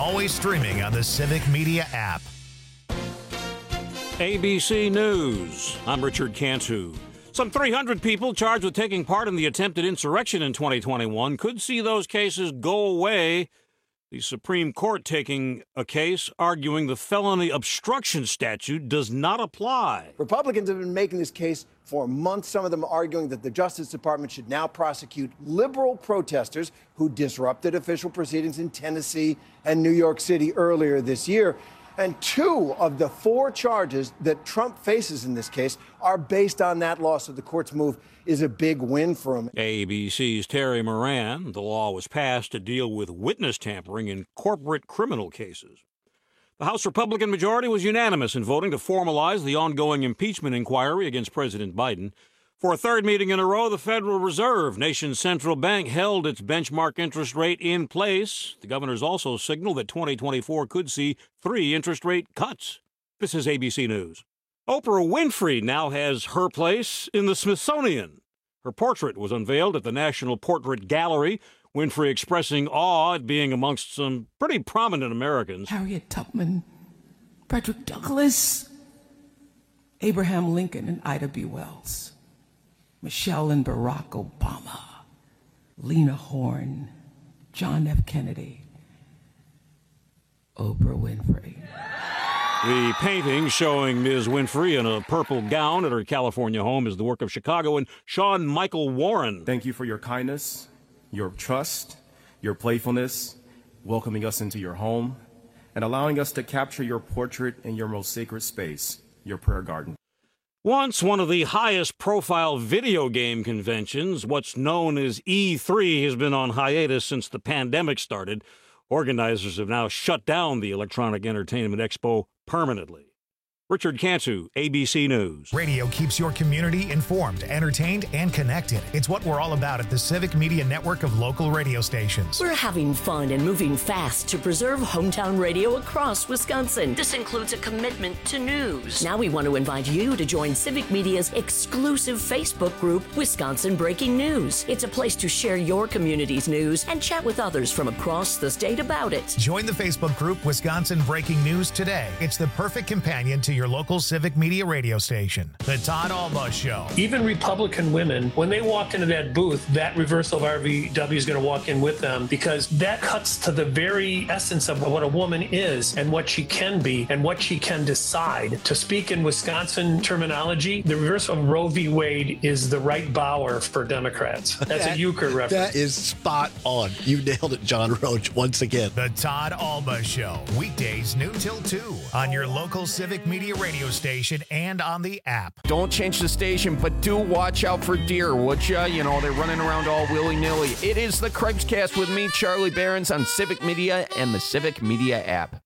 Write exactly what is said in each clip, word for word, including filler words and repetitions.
always streaming on the Civic Media app. A B C News. I'm Richard Cantu. Some three hundred people charged with taking part in the attempted insurrection in twenty twenty-one could see those cases go away. The Supreme Court taking a case arguing the felony obstruction statute does not apply. Republicans have been making this case for months, some of them arguing that the Justice Department should now prosecute liberal protesters who disrupted official proceedings in Tennessee and New York City earlier this year. And two of the four charges that Trump faces in this case are based on that law. So the court's move is a big win for him. A B C's Terry Moran. The law was passed to deal with witness tampering in corporate criminal cases. The House Republican majority was unanimous in voting to formalize the ongoing impeachment inquiry against President Biden. For a third meeting in a row, the Federal Reserve, nation's central bank, held its benchmark interest rate in place. The governors also signaled that twenty twenty-four could see three interest rate cuts. This is A B C News. Oprah Winfrey now has her place in the Smithsonian. Her portrait was unveiled at the National Portrait Gallery. Winfrey expressing awe at being amongst some pretty prominent Americans. Harriet Tubman, Frederick Douglass, Abraham Lincoln and Ida B. Wells, Michelle and Barack Obama, Lena Horne, John F. Kennedy, Oprah Winfrey. The painting showing Miz Winfrey in a purple gown at her California home is the work of Chicago and Sean Michael Warren. Thank you for your kindness, your trust, your playfulness, welcoming us into your home, and allowing us to capture your portrait in your most sacred space, your prayer garden. Once one of the highest profile video game conventions, what's known as E three, has been on hiatus since the pandemic started. Organizers have now shut down the Electronic Entertainment Expo permanently. Richard Cantu, A B C News. Radio keeps your community informed, entertained, and connected. It's what we're all about at the Civic Media network of local radio stations. We're having fun and moving fast to preserve hometown radio across Wisconsin. This includes a commitment to news. Now we want to invite you to join Civic Media's exclusive Facebook group, Wisconsin Breaking News. It's a place to share your community's news and chat with others from across the state about it. Join the Facebook group, Wisconsin Breaking News, today. It's the perfect companion to your local Civic Media radio station. The Todd Alba Show. Even Republican women, when they walk into that booth, that reversal of R V W is going to walk in with them, because that cuts to the very essence of what a woman is and what she can be and what she can decide. To speak in Wisconsin terminology, the reversal of Roe v. Wade is the right Bauer for Democrats. That's that, a euchre reference. That is spot on. You nailed it, John Roach, once again. The Todd Alba Show. Weekdays noon till two on your local Civic Media radio station and on the app. Don't change the station, but do watch out for deer, would ya? You know, they're running around all willy-nilly. It is the Craig's Cast with me, Charlie Behrens, on Civic Media and the Civic Media app.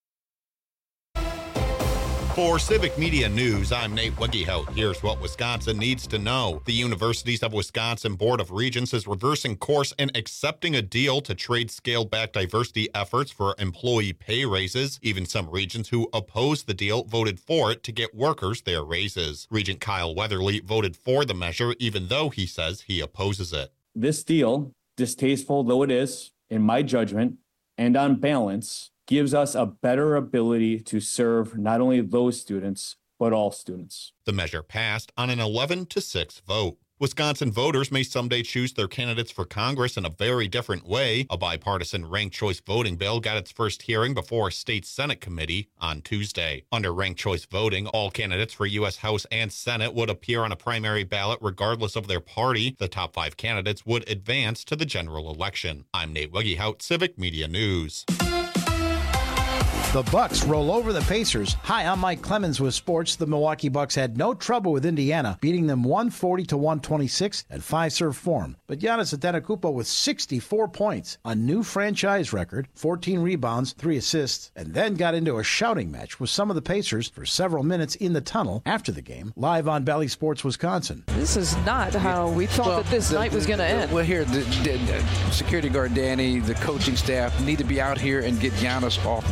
For Civic Media News, I'm Nate Wiggyhout. Here's what Wisconsin needs to know. The Universities of Wisconsin Board of Regents is reversing course and accepting a deal to trade scaled-back diversity efforts for employee pay raises. Even some regents who opposed the deal voted for it to get workers their raises. Regent Kyle Weatherly voted for the measure, even though he says he opposes it. This deal, distasteful though it is, in my judgment, and on balance, gives us a better ability to serve not only those students, but all students. The measure passed on an eleven to six vote. Wisconsin voters may someday choose their candidates for Congress in a very different way. A bipartisan ranked choice voting bill got its first hearing before a state Senate committee on Tuesday. Under ranked choice voting, all candidates for U S House and Senate would appear on a primary ballot regardless of their party. The top five candidates would advance to the general election. I'm Nate Wiggyhout, Civic Media News. The Bucks roll over the Pacers. Hi, I'm Mike Clemens with sports. The Milwaukee Bucks had no trouble with Indiana, beating them one forty to one twenty-six at five-serve form. But Giannis Antetokounmpo with sixty-four points, a new franchise record, fourteen rebounds, three assists, and then got into a shouting match with some of the Pacers for several minutes in the tunnel after the game, live on Bally Sports Wisconsin. This is not how we thought well, that this the, night was going to end. Well, here, the, the, the security guard Danny, the coaching staff need to be out here and get Giannis off the floor.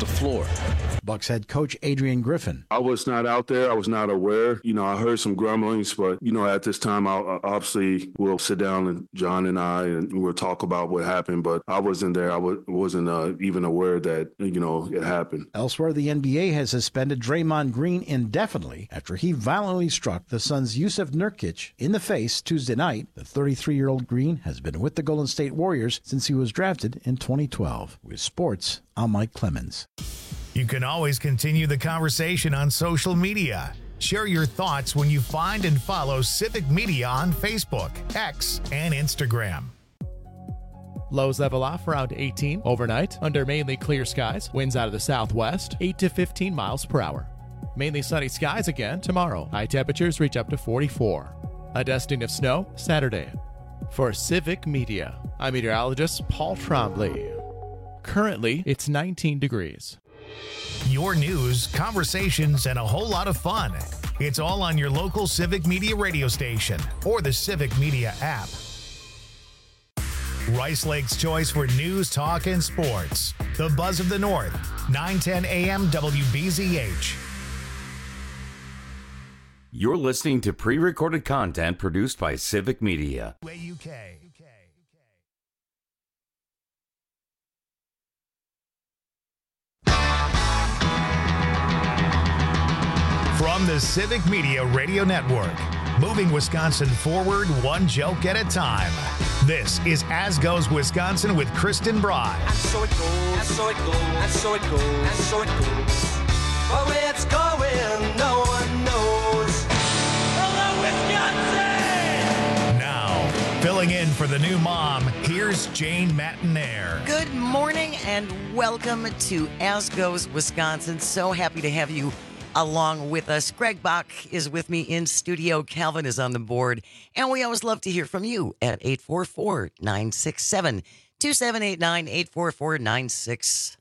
Bucks head coach Adrian Griffin. I was not out there. I was not aware. You know, I heard some grumblings, but, you know, at this time, I obviously will sit down and John and I, and we'll talk about what happened, but I wasn't there. I w- wasn't uh, even aware that, you know, it happened. Elsewhere, the N B A has suspended Draymond Green indefinitely after he violently struck the Suns' Yusuf Nurkic in the face Tuesday night. The thirty-three-year-old Green has been with the Golden State Warriors since he was drafted in twenty twelve. With sports, I'm Mike Clemens. You can always continue the conversation on social media. Share your thoughts when you find and follow Civic Media on Facebook, X, and Instagram. Lows level off around eighteen overnight under mainly clear skies. Winds out of the southwest, eight to fifteen miles per hour. Mainly sunny skies again tomorrow. High temperatures reach up to forty-four. A dusting of snow Saturday. For Civic Media, I'm meteorologist Paul Trombley. Currently, it's nineteen degrees. Your news, conversations, and a whole lot of fun. It's all on your local Civic Media radio station or the Civic Media app. Rice Lake's choice for news, talk, and sports. The Buzz of the North, nine ten A M W B Z H. You're listening to pre-recorded content produced by Civic Media. U K. From the Civic Media Radio Network, moving Wisconsin forward one joke at a time. This is As Goes Wisconsin with Kristen Bry. And so it goes, and so it goes, and so it goes, and so it goes. But where it's going, no one knows. Hello, Wisconsin! Now, filling in for the new mom, here's Jane Matinaire. Good morning and welcome to As Goes Wisconsin. So happy to have you along with us. Greg Bach is with me in studio. Calvin is on the board. And we always love to hear from you at eight four four, nine six seven, two seven eight nine, eight four four, nine six.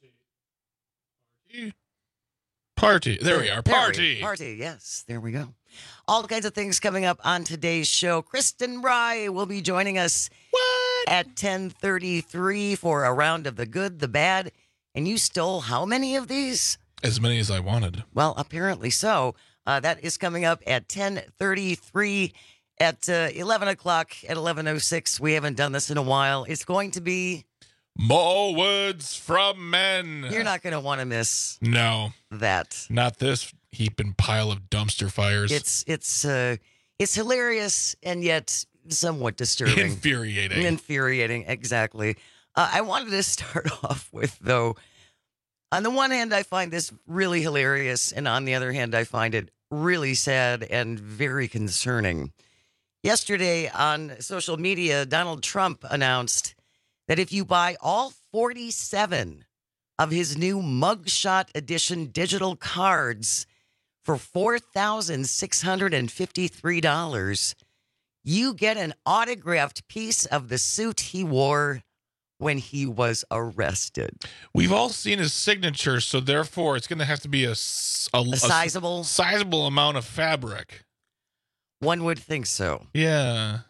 Party. There we are. Party. There, party. Yes, there we go. All kinds of things coming up on today's show. Kristen Bry will be joining us what? at ten thirty-three for a round of the good, the bad. And you stole how many of these? As many as I wanted. Well, apparently so. Uh, that is coming up at ten thirty-three. At uh, eleven o'clock, at eleven oh six. We haven't done this in a while. It's going to be... More words from men. You're not going to want to miss no that. Not this heaping pile of dumpster fires. It's it's uh, it's hilarious and yet somewhat disturbing. Infuriating. Infuriating, exactly. Uh, I wanted to start off with, though, on the one hand, I find this really hilarious, and on the other hand, I find it really sad and very concerning. Yesterday on social media, Donald Trump announced that if you buy all forty-seven of his new Mugshot Edition digital cards for four thousand six hundred fifty-three dollars, you get an autographed piece of the suit he wore when he was arrested. We've all seen his signature, so therefore it's going to have to be a, a, a sizable a sizable amount of fabric. One would think so. Yeah.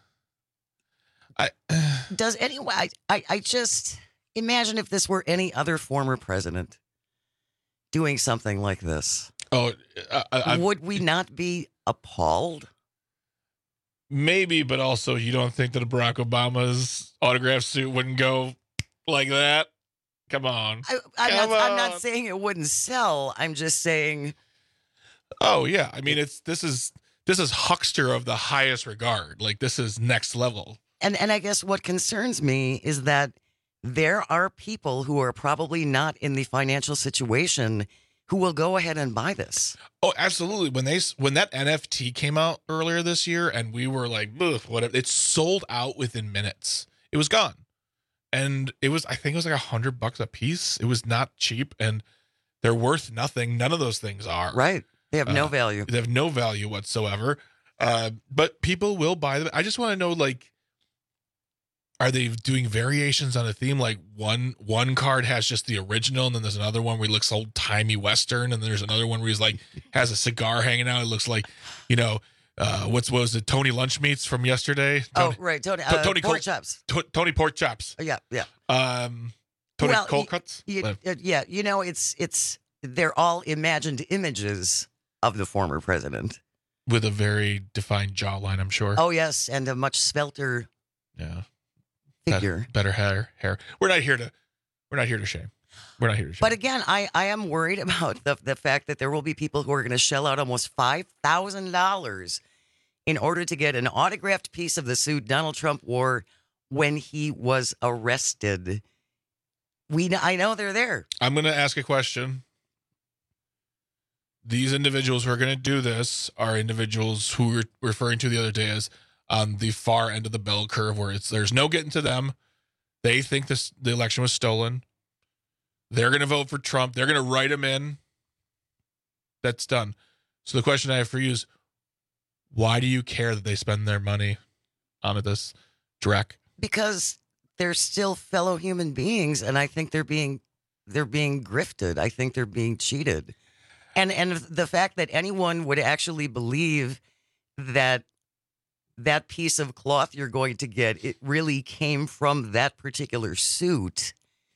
I Does anyone, I, I, I just imagine if this were any other former president doing something like this. Oh, I, I, would we not be appalled? Maybe, but also you don't think that a Barack Obama's autograph suit wouldn't go like that? Come on. I, I'm, Come not, on. I'm not saying it wouldn't sell. I'm just saying. Oh yeah, I mean it's this is this is huckster of the highest regard. Like this is next level. And and I guess what concerns me is that there are people who are probably not in the financial situation who will go ahead and buy this. Oh, absolutely. When they when that N F T came out earlier this year, and we were like, whatever, it sold out within minutes. It was gone, and it was I think it was like a hundred bucks a piece. It was not cheap, and they're worth nothing. None of those things are. Right. They have no uh, value. They have no value whatsoever. Uh, but people will buy them. I just want to know, like, are they doing variations on a theme? Like one one card has just the original, and then there's another one where he looks old timey Western, and then there's another one where he's like has a cigar hanging out. It looks like, you know, uh, what's what was it? Tony Lunchmeats from yesterday. Tony, oh, right, Tony. Uh, Tony pork Col- chops. T- Tony pork chops. Yeah, yeah. Um, Tony well, Colcutt's? y- y- uh, yeah, you know, it's it's they're all imagined images of the former president. With a very defined jawline, I'm sure. Oh yes, and a much svelter yeah. figure. Better, better hair, hair. We're not here to we're not here to shame. We're not here to shame. But again, I, I am worried about the the fact that there will be people who are going to shell out almost five thousand dollars in order to get an autographed piece of the suit Donald Trump wore when he was arrested. We I know they're there. I'm going to ask a question. These individuals who are going to do this are individuals who we're referring to the other day as on the far end of the bell curve, where it's there's no getting to them. They think this the election was stolen. They're going to vote for Trump. They're going to write him in. That's done. So the question I have for you is, why do you care that they spend their money on this, Drek? Because they're still fellow human beings, and I think they're being they're being grifted. I think they're being cheated. And and the fact that anyone would actually believe that that piece of cloth you're going to get, it really came from that particular suit.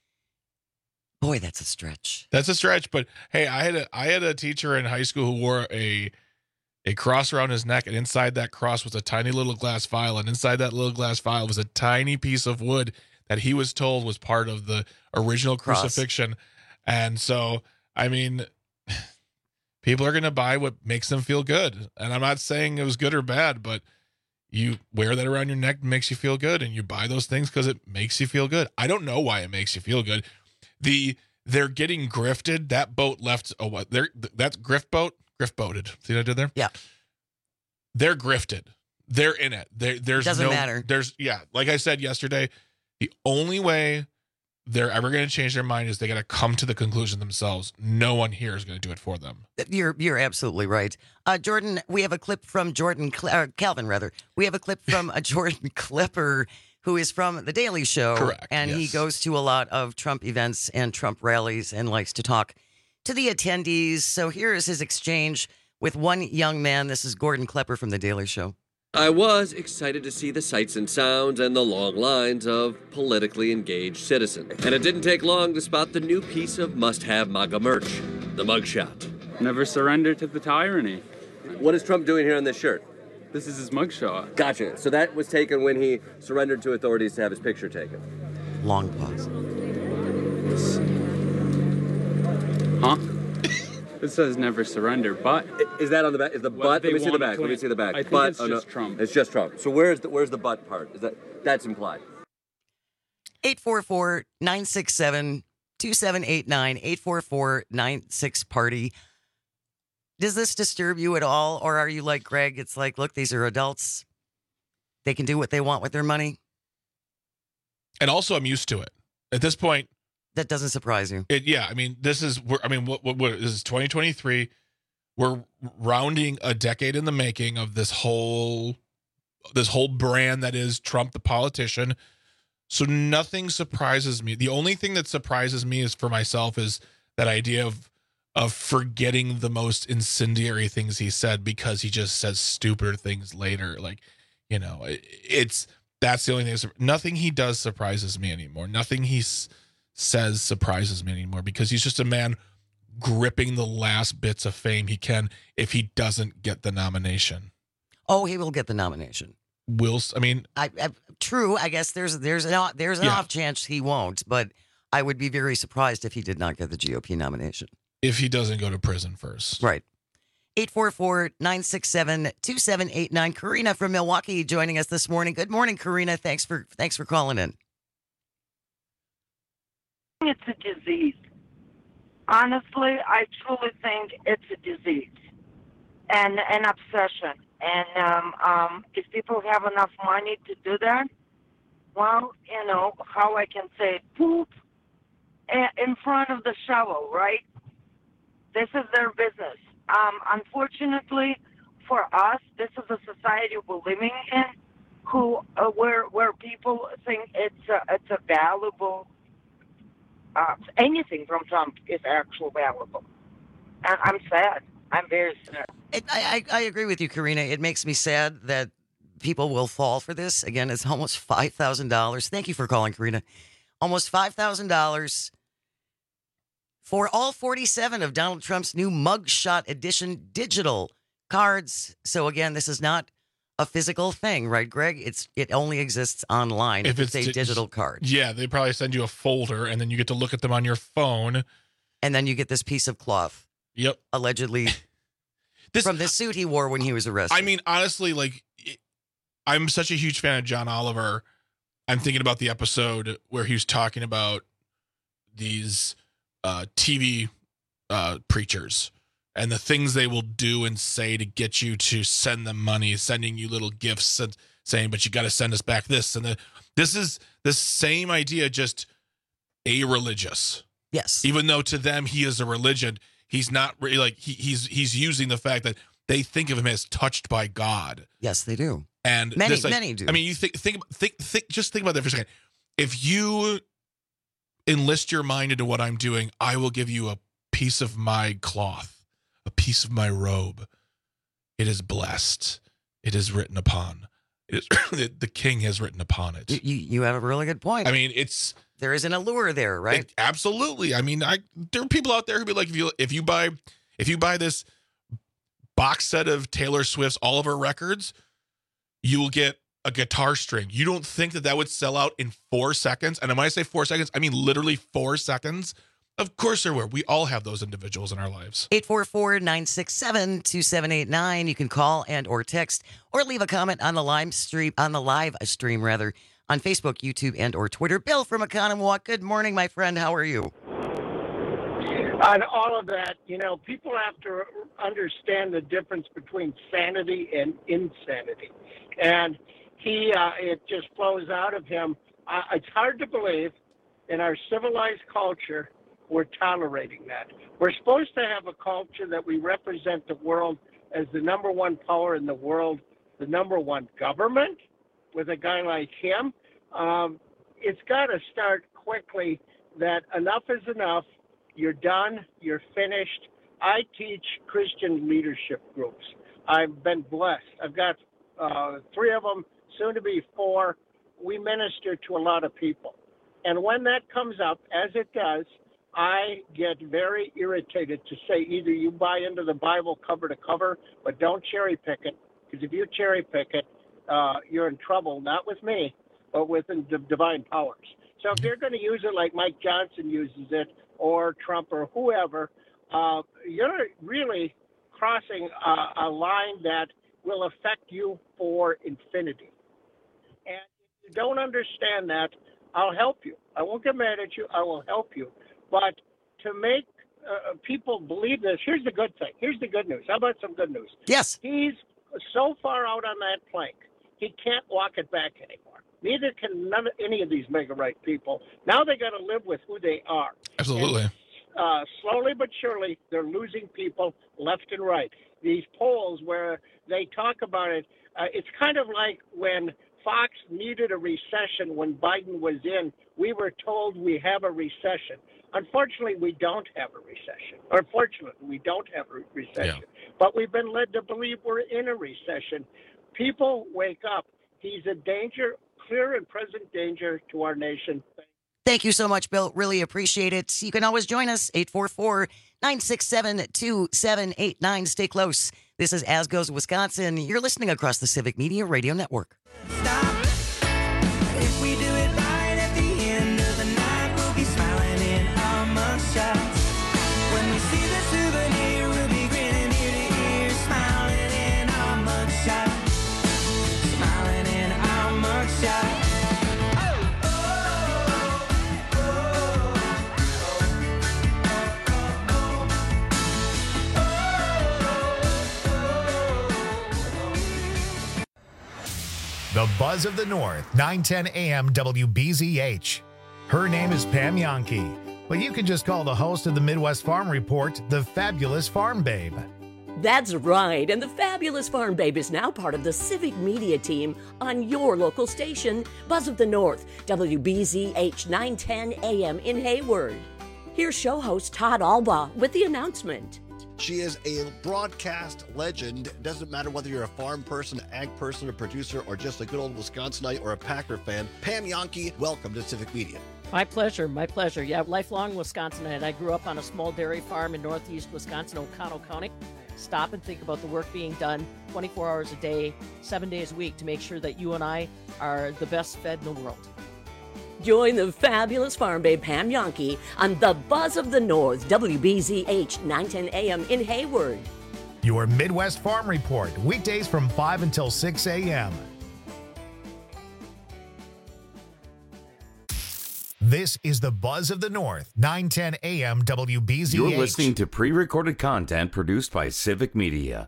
Boy, that's a stretch. That's a stretch, but hey, I had a I had a teacher in high school who wore a a cross around his neck, and inside that cross was a tiny little glass vial, and inside that little glass vial was a tiny piece of wood that he was told was part of the original Cross. crucifixion. And so, I mean, people are going to buy what makes them feel good. And I'm not saying it was good or bad, but you wear that around your neck, it makes you feel good, and you buy those things because it makes you feel good. I don't know why it makes you feel good. The they're getting grifted. That boat left. Oh, what? They're that's grift boat. Grift boated. See what I did there? Yeah. They're grifted. They're in it. There, there's Doesn't no, matter. There's yeah. Like I said yesterday, the only way they're ever going to change their mind is they got to come to the conclusion themselves. No one here is going to do it for them. You're you're absolutely right, uh, Jordan. We have a clip from Jordan Cl- uh, Calvin rather. We have a clip from a Jordan Klepper who is from The Daily Show. Correct, and he yes. goes to a lot of Trump events and Trump rallies and likes to talk to the attendees. So here is his exchange with one young man. This is Gordon Klepper from The Daily Show. I was excited to see the sights and sounds and the long lines of politically engaged citizens. And it didn't take long to spot the new piece of must-have MAGA merch, the mugshot. Never surrender to the tyranny. What is Trump doing here on this shirt? This is his mugshot. Gotcha. So that was taken when he surrendered to authorities to have his picture taken. Long pause. Huh? It says never surrender, but Is that on the back? Is the What butt? they Let me see the want back. to- Let me see the back. I think butt. it's oh, no. just Trump. It's just Trump. So where's the where's the butt part? Is that that's implied? eight four four, nine six seven, two seven eight nine, eight four four, nine six party. Does this disturb you at all? Or are you like Greg? It's like, look, these are adults. They can do what they want with their money. And also, I'm used to it at this point. That doesn't surprise you. It, yeah, I mean, this is. We're, I mean, what, what, what? This is twenty twenty-three. We're rounding a decade in the making of this whole, this whole brand that is Trump, the politician. So nothing surprises me. The only thing that surprises me is for myself is that idea of of forgetting the most incendiary things he said because he just says stupider things later. Like, you know, it, it's that's the only thing. Nothing he does surprises me anymore. Nothing he s- says surprises me anymore because he's just a man gripping the last bits of fame he can if he doesn't get the nomination. Oh, he will get the nomination. Will I mean? I, I true. I guess there's there's an there's an Yeah. off chance he won't, but I would be very surprised if he did not get the G O P nomination. If he doesn't go to prison first. Right. eight four four, nine six seven, two seven eight nine. Karina from Milwaukee joining us this morning. Good morning, Karina. Thanks for thanks for calling in. It's a disease. Honestly, I truly think it's a disease and an obsession. And um, um, if people have enough money to do that, well, you know, how I can say, poop in front of the shovel, right? This is their business. Um, unfortunately, for us, this is a society we're living in, who uh, where where people think it's a, it's a valuable. Uh, anything from Trump is actually valuable, and I'm sad. I'm very sad. It, I, I I agree with you, Karina. It makes me sad that people will fall for this. Again, it's almost five thousand dollars. Thank you for calling, Karina. almost five thousand dollars for all forty-seven of Donald Trump's new mugshot edition digital cards. So again, this is not a physical thing, right, Greg? It's it only exists online. If it's, it's a di- digital card. Yeah, they probably send you a folder, and then you get to look at them on your phone. And then you get this piece of cloth. Yep. Allegedly this, from the suit he wore when he was arrested. I mean, honestly, like, it, I'm such a huge fan of John Oliver. I'm thinking about the episode where he was talking about these uh, T V uh, preachers and the things they will do and say to get you to send them money, sending you little gifts and saying, but you got to send us back this. And the, this is the same idea, just a-religious. Yes. Even though to them he is a religion, he's not really like he, he's he's using the fact that they think of him as touched by God. Yes, they do. And many, this, like, many do. I mean, you think think think think just think about that for a second. If you enlist your mind into what I'm doing, I will give you a piece of my cloth, a piece of my robe. It is blessed. It is written upon. It is the king has written upon it. You, you you have a really good point. I mean, it's there is an allure there, right? It, absolutely. I mean, I there are people out there who be like, if you if you buy if you buy this box set of Taylor Swift's all of her records, you will get a guitar string. You don't think that that would sell out in four seconds? And when I say four seconds, I mean literally four seconds. Of course there were. We all have those individuals in our lives. eight four four, nine six seven, two seven eight nine. You can call and or text or leave a comment on the live stream on the live stream rather on Facebook, YouTube, and or Twitter. Bill from Economowoc. Good morning, my friend. How are you? On all of that, you know, people have to understand the difference between sanity and insanity. And he, uh, it just flows out of him. Uh, it's hard to believe in our civilized culture we're tolerating that. We're supposed to have a culture that we represent the world as the number one power in the world, the number one government with a guy like him. Um, it's got to start quickly that enough is enough. You're done. You're finished. I teach Christian leadership groups. I've been blessed. I've got uh, three of them, soon to be four. We minister to a lot of people. And when that comes up, as it does, I get very irritated to say either you buy into the Bible cover to cover, but don't cherry pick it, because if you cherry pick it, uh, you're in trouble, not with me, but with the divine powers. So if they're going to use it like Mike Johnson uses it, or Trump or whoever, uh, you're really crossing a, a line that will affect you for infinity. And if you don't understand that, I'll help you. I won't get mad at you. I will help you. But to make uh, people believe this, here's the good thing. Here's the good news. How about some good news? Yes. He's so far out on that plank, he can't walk it back anymore. Neither can none, any of these mega right people. Now they got to live with who they are. Absolutely. And, uh, slowly but surely, they're losing people left and right. These polls where they talk about it, uh, it's kind of like when Fox needed a recession when Biden was in. We were told we have a recession. Unfortunately, we don't have a recession. Or fortunately, we don't have a recession. Yeah. But we've been led to believe we're in a recession. People, wake up. He's a danger, clear and present danger to our nation. Thank you so much, Bill. Really appreciate it. You can always join us, eight four four, nine six seven, two seven eight nine. Stay close. This is As Goes Wisconsin. You're listening across the Civic Media Radio Network. If we do it right at the end of the night, we'll be smiling in our mugshots. When we see the souvenir, we'll be grinning ear to ear, smiling in our mugshots. Smiling in our mugshots. The Buzz of the North, nine ten A M W B Z H. Her name is Pam Jahnke, but you can just call the host of the Midwest Farm Report the Fabulous Farm Babe. That's right, and the Fabulous Farm Babe is now part of the Civic Media team on your local station, Buzz of the North, W B Z H nine ten A M in Hayward. Here's show host Todd Alba with the announcement. She is a broadcast legend. It doesn't matter whether you're a farm person, ag person, a producer, or just a good old Wisconsinite or a Packer fan. Pam Jahnke, welcome to Civic Media. My pleasure, my pleasure. Yeah, lifelong Wisconsinite. I grew up on a small dairy farm in northeast Wisconsin, Oconto County. Stop and think about the work being done twenty-four hours a day, seven days a week to make sure that you and I are the best fed in the world. Join the fabulous farm babe Pam Yonke on the Buzz of the North, W B Z H, nine ten a.m. in Hayward. Your Midwest Farm Report, weekdays from five until six a.m. This is the Buzz of the North, nine ten a.m. W B Z H. You're listening to pre-recorded content produced by Civic Media.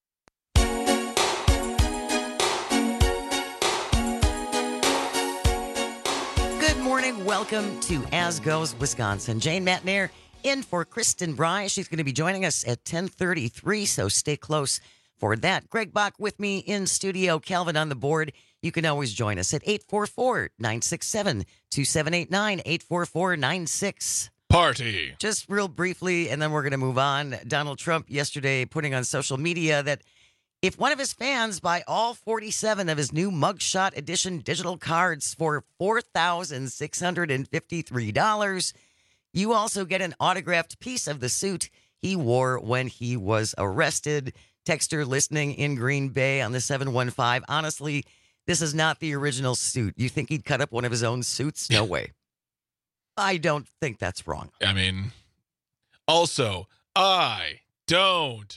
Good morning. Welcome to As Goes Wisconsin. Jane Matnair in for Kristen Bry. She's going to be joining us at ten thirty-three, so stay close for that. Greg Bach with me in studio. Calvin on the board. You can always join us at eight four four, nine six seven, two seven eight nine, eight four four, nine six. Party. Just real briefly, and then we're going to move on. Donald Trump yesterday putting on social media that if one of his fans buy all forty-seven of his new Mugshot Edition digital cards for four thousand six hundred fifty-three dollars, you also get an autographed piece of the suit he wore when he was arrested. Texter listening in Green Bay on the seven one five. Honestly, this is not the original suit. You think he'd cut up one of his own suits? No way. I don't think that's wrong. I mean, also, I don't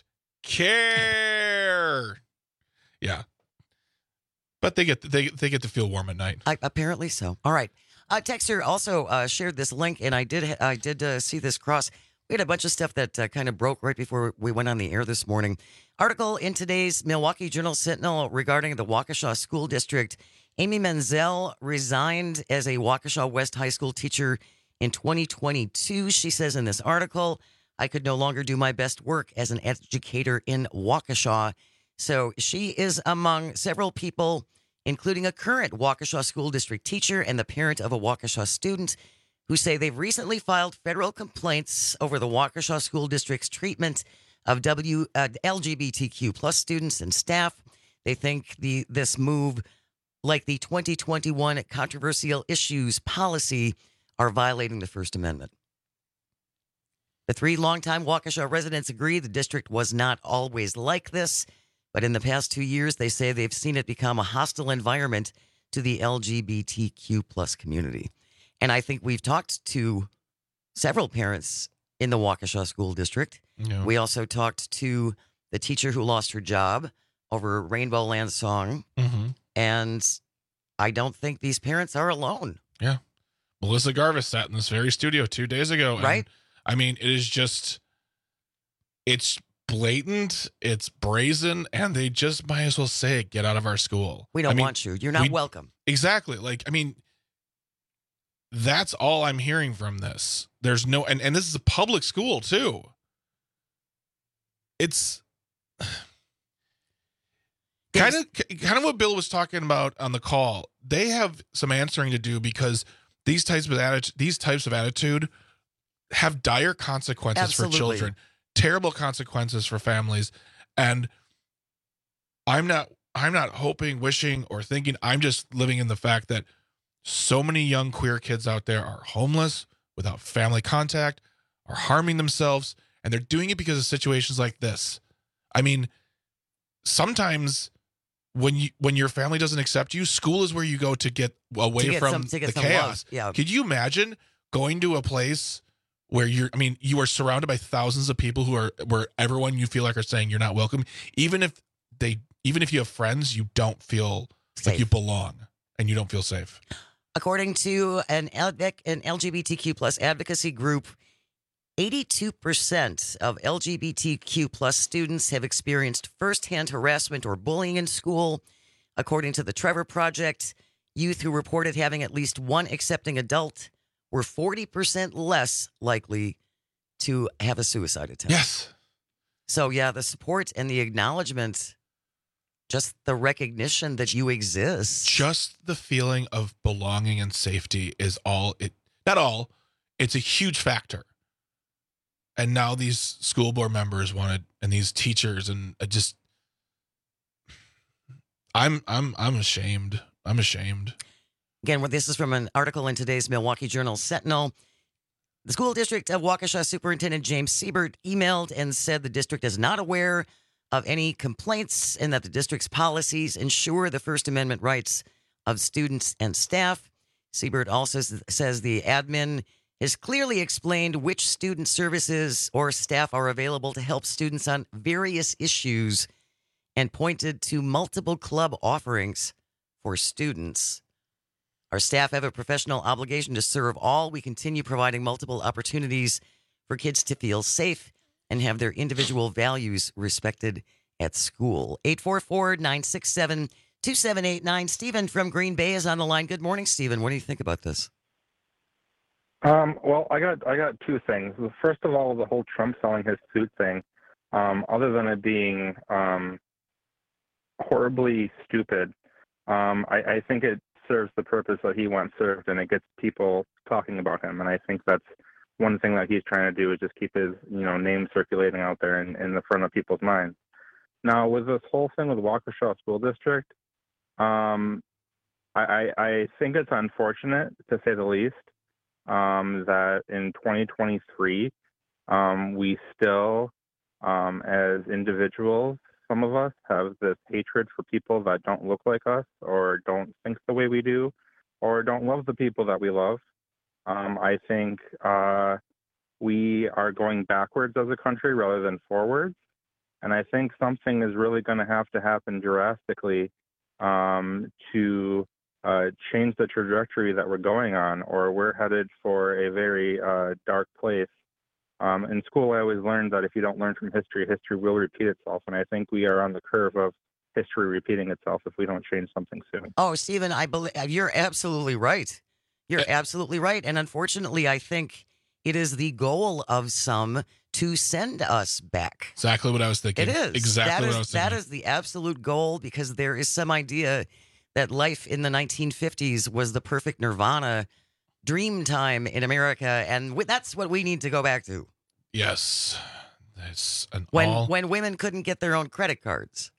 care. Yeah. But they get they they get to feel warm at night. I, apparently so. All right. Uh, Texter also uh, shared this link, and I did I did uh, see this cross. We had a bunch of stuff that uh, kind of broke right before we went on the air this morning. Article in today's Milwaukee Journal-Sentinel regarding the Waukesha School District. Amy Menzel resigned as a Waukesha West High School teacher in twenty twenty-two. She says in this article, I could no longer do my best work as an educator in Waukesha. So she is among several people, including a current Waukesha School District teacher and the parent of a Waukesha student, who say they've recently filed federal complaints over the Waukesha School District's treatment of W uh, L G B T Q plus students and staff. They think the this move, like the twenty twenty-one controversial issues policy, are violating the First Amendment. The three longtime Waukesha residents agree the district was not always like this, but in the past two years, they say they've seen it become a hostile environment to the L G B T Q plus community. And I think we've talked to several parents in the Waukesha School District. Yeah. We also talked to the teacher who lost her job over Rainbow Land Song. Mm-hmm. And I don't think these parents are alone. Yeah. Melissa Garvis sat in this very studio two days ago. And, right. I mean, it is just, it's blatant, it's brazen, and they just might as well say it, get out of our school. We don't I mean, want you. You're not we, welcome. Exactly. Like, I mean, that's all I'm hearing from this. There's no, and, and this is a public school too. It's kind of, kind of what Bill was talking about on the call. They have some answering to do because these types of attitude, these types of attitude have dire consequences Absolutely. for children, terrible consequences for families. And I'm not, I'm not hoping, wishing, or thinking. I'm just living in the fact that so many young queer kids out there are homeless, without family contact, are harming themselves, and they're doing it because of situations like this. I mean, sometimes when you when your family doesn't accept you, school is where you go to get away To get from some- to get the some chaos. love. Yeah. Could you imagine going to a place where you're, I mean, you are surrounded by thousands of people who are, where everyone you feel like are saying you're not welcome, even if they, even if you have friends, you don't feel Safe. like you belong and you don't feel safe. According to an, L- an L G B T Q plus advocacy group, eighty-two percent of L G B T Q plus students have experienced firsthand harassment or bullying in school. According to the Trevor Project, youth who reported having at least one accepting adult were forty percent less likely to have a suicide attempt. Yes. So, yeah, the support and the acknowledgement, just the recognition that you exist. Just the feeling of belonging and safety is all it, not all, it's a huge factor. And now these school board members wanted, and these teachers, and I just, I'm, I'm, I'm ashamed. I'm ashamed. Again, this is from an article in today's Milwaukee Journal Sentinel. The school district of Waukesha Superintendent James Siebert emailed and said the district is not aware of any complaints and that the district's policies ensure the First Amendment rights of students and staff. Siebert also says the admin has clearly explained which student services or staff are available to help students on various issues and pointed to multiple club offerings for students. Our staff have a professional obligation to serve all. We continue providing multiple opportunities for kids to feel safe and have their individual values respected at school. eight four four, nine six seven, two seven eight nine. Stephen from Green Bay is on the line. Good morning, Stephen. What do you think about this? Um, well, I got I got two things. First of all, the whole Trump selling his suit thing, um, other than it being um, horribly stupid, um, I, I think it serves the purpose that he wants served, and it gets people talking about him. And I think that's one thing that he's trying to do is just keep his you know name circulating out there in, in the front of people's minds. Now, with this whole thing with Waukesha School District, um, I, I, I think it's unfortunate, to say the least. Um, that in twenty twenty-three, um, we still, um, as individuals, some of us have this hatred for people that don't look like us or don't think the way we do or don't love the people that we love. Um, I think uh, we are going backwards as a country rather than forwards. And I think something is really going to have to happen drastically um, to Uh, change the trajectory that we're going on, or we're headed for a very uh, dark place. Um, in school, I always learned that if you don't learn from history, history will repeat itself. And I think we are on the curve of history repeating itself if we don't change something soon. Oh, Stephen, I believe you're absolutely right. You're absolutely right. And unfortunately, I think it is the goal of some to send us back. Exactly what I was thinking. It is. Exactly that what is, I was thinking. That is the absolute goal, because there is some idea that life in the nineteen fifties was the perfect nirvana dream time in America, and w- that's what we need to go back to. Yes. That's an When all... when women couldn't get their own credit cards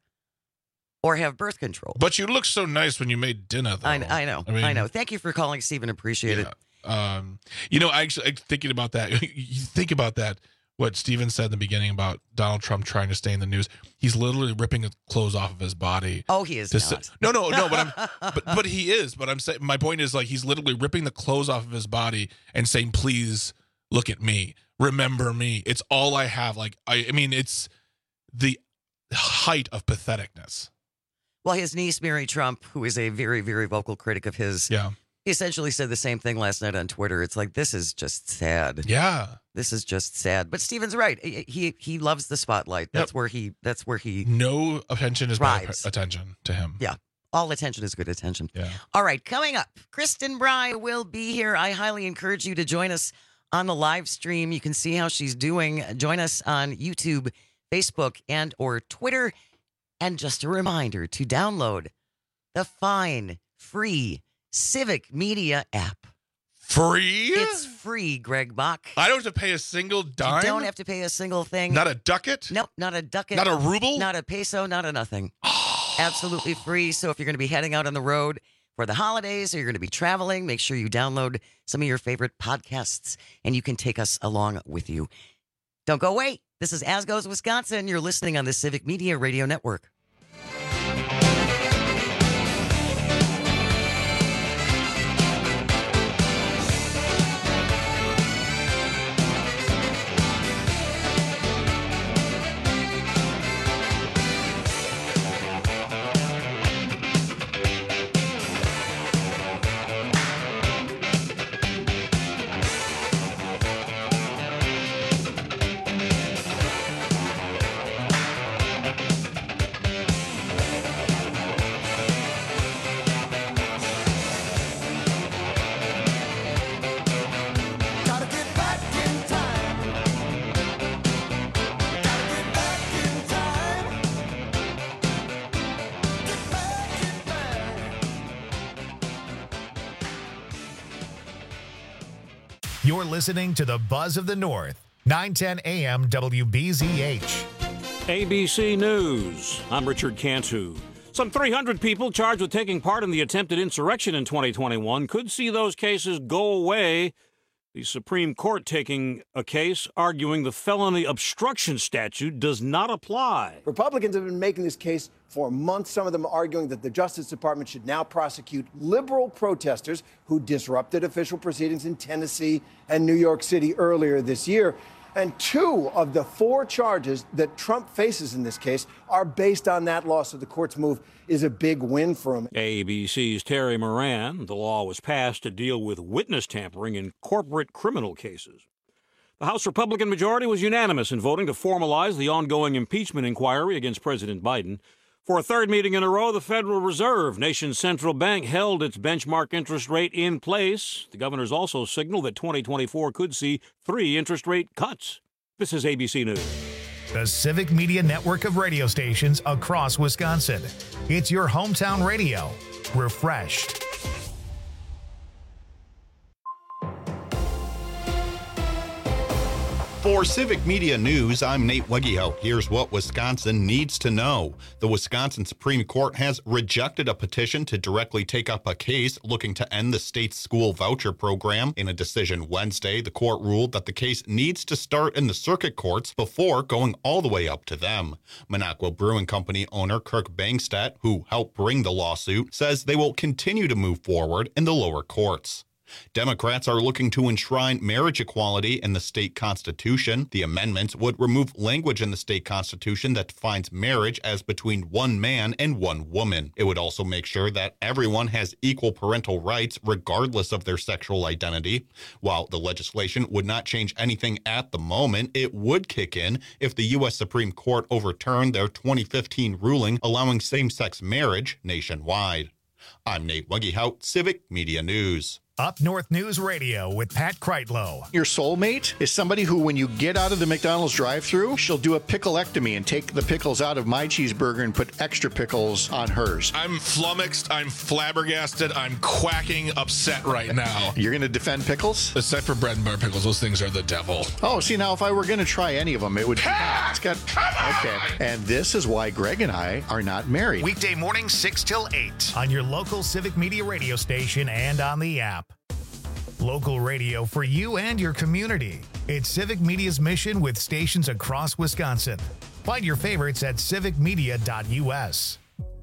or have birth control. But you look so nice when you made dinner, though. I, I know. I, I mean- know. Thank you for calling, Stephen. Appreciate Yeah. it. Um, you know, I actually I'm thinking about that. You think about that. What Steven said in the beginning about Donald Trump trying to stay in the news. He's literally ripping the clothes off of his body. Oh, he is to not. Say, no, no, no. But I'm, but but he is. But I'm saying my point is like he's literally ripping the clothes off of his body and saying, "Please look at me, remember me. It's all I have." Like I, I mean, it's the height of patheticness. Well, his niece, Mary Trump, who is a very, very vocal critic of his, yeah, he essentially said the same thing last night on Twitter. It's like, this is just sad. Yeah. This is just sad. But Steven's right. He he, he loves the spotlight. That's Yep. where he that's where he No attention is bad thrives. attention to him. Yeah. All attention is good attention. Yeah. All right, coming up, Kristen Bry will be here. I highly encourage you to join us on the live stream. You can see how she's doing. Join us on YouTube, Facebook, and or Twitter. And just a reminder to download the fine, free Civic Media app. Free? It's free, Greg Bach. I don't have to pay a single dime? You don't have to pay a single thing. Not a ducat? Nope, not a ducat. Not a ruble? Not a peso, not a nothing. Absolutely free. So if you're going to be heading out on the road for the holidays or you're going to be traveling, make sure you download some of your favorite podcasts and you can take us along with you. Don't go away. This is As Goes Wisconsin. You're listening on the Civic Media Radio Network. You're listening to the Buzz of the North, nine ten A M W B Z H. A B C News. I'm Richard Cantu. Some three hundred people charged with taking part in the attempted insurrection in twenty twenty-one could see those cases go away. The Supreme Court taking a case arguing the felony obstruction statute does not apply. Republicans have been making this case for months, some of them arguing that the Justice Department should now prosecute liberal protesters who disrupted official proceedings in Tennessee and New York City earlier this year. And two of the four charges that Trump faces in this case are based on that law. So the court's move is a big win for him. A B C's Terry Moran. The law was passed to deal with witness tampering in corporate criminal cases. The House Republican majority was unanimous in voting to formalize the ongoing impeachment inquiry against President Biden. For a third meeting in a row, the Federal Reserve, nation's central bank, held its benchmark interest rate in place. The governors also signaled that twenty twenty-four could see three interest rate cuts. This is A B C News. The Civic Media network of radio stations across Wisconsin. It's your hometown radio. Refreshed. For Civic Media News, I'm Nate Wegehout. Here's what Wisconsin needs to know. The Wisconsin Supreme Court has rejected a petition to directly take up a case looking to end the state's school voucher program. In a decision Wednesday, the court ruled that the case needs to start in the circuit courts before going all the way up to them. Minocqua Brewing Company owner Kirk Bangstedt, who helped bring the lawsuit, says they will continue to move forward in the lower courts. Democrats are looking to enshrine marriage equality in the state constitution. The amendments would remove language in the state constitution that defines marriage as between one man and one woman. It would also make sure that everyone has equal parental rights regardless of their sexual identity. While the legislation would not change anything at the moment, it would kick in if the U S Supreme Court overturned their twenty fifteen ruling allowing same-sex marriage nationwide. I'm Nate Wegehout, Civic Media News. Up North News Radio with Pat Kreitlow. Your soulmate is somebody who, when you get out of the McDonald's drive-thru, she'll do a picklectomy and take the pickles out of my cheeseburger and put extra pickles on hers. I'm flummoxed, I'm flabbergasted, I'm quacking upset right now. You're going to defend pickles? Except for bread and butter pickles, those things are the devil. Oh, see, now if I were going to try any of them, it would... Ah, it's got, okay. And this is why Greg and I are not married. Weekday morning, six till eight on your local Civic Media radio station and on the app. Local radio for you and your community. It's Civic Media's mission with stations across Wisconsin. Find your favorites at civic media dot u s.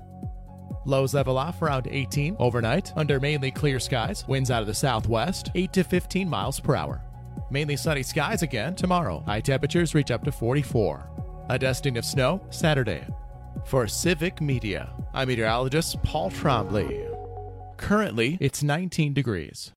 Lows level off around eighteen overnight under mainly clear skies. Winds out of the southwest, eight to fifteen miles per hour. Mainly sunny skies again tomorrow. High temperatures reach up to forty-four. A dusting of snow Saturday. For Civic Media, I'm meteorologist Paul Trombley. Currently, it's nineteen degrees.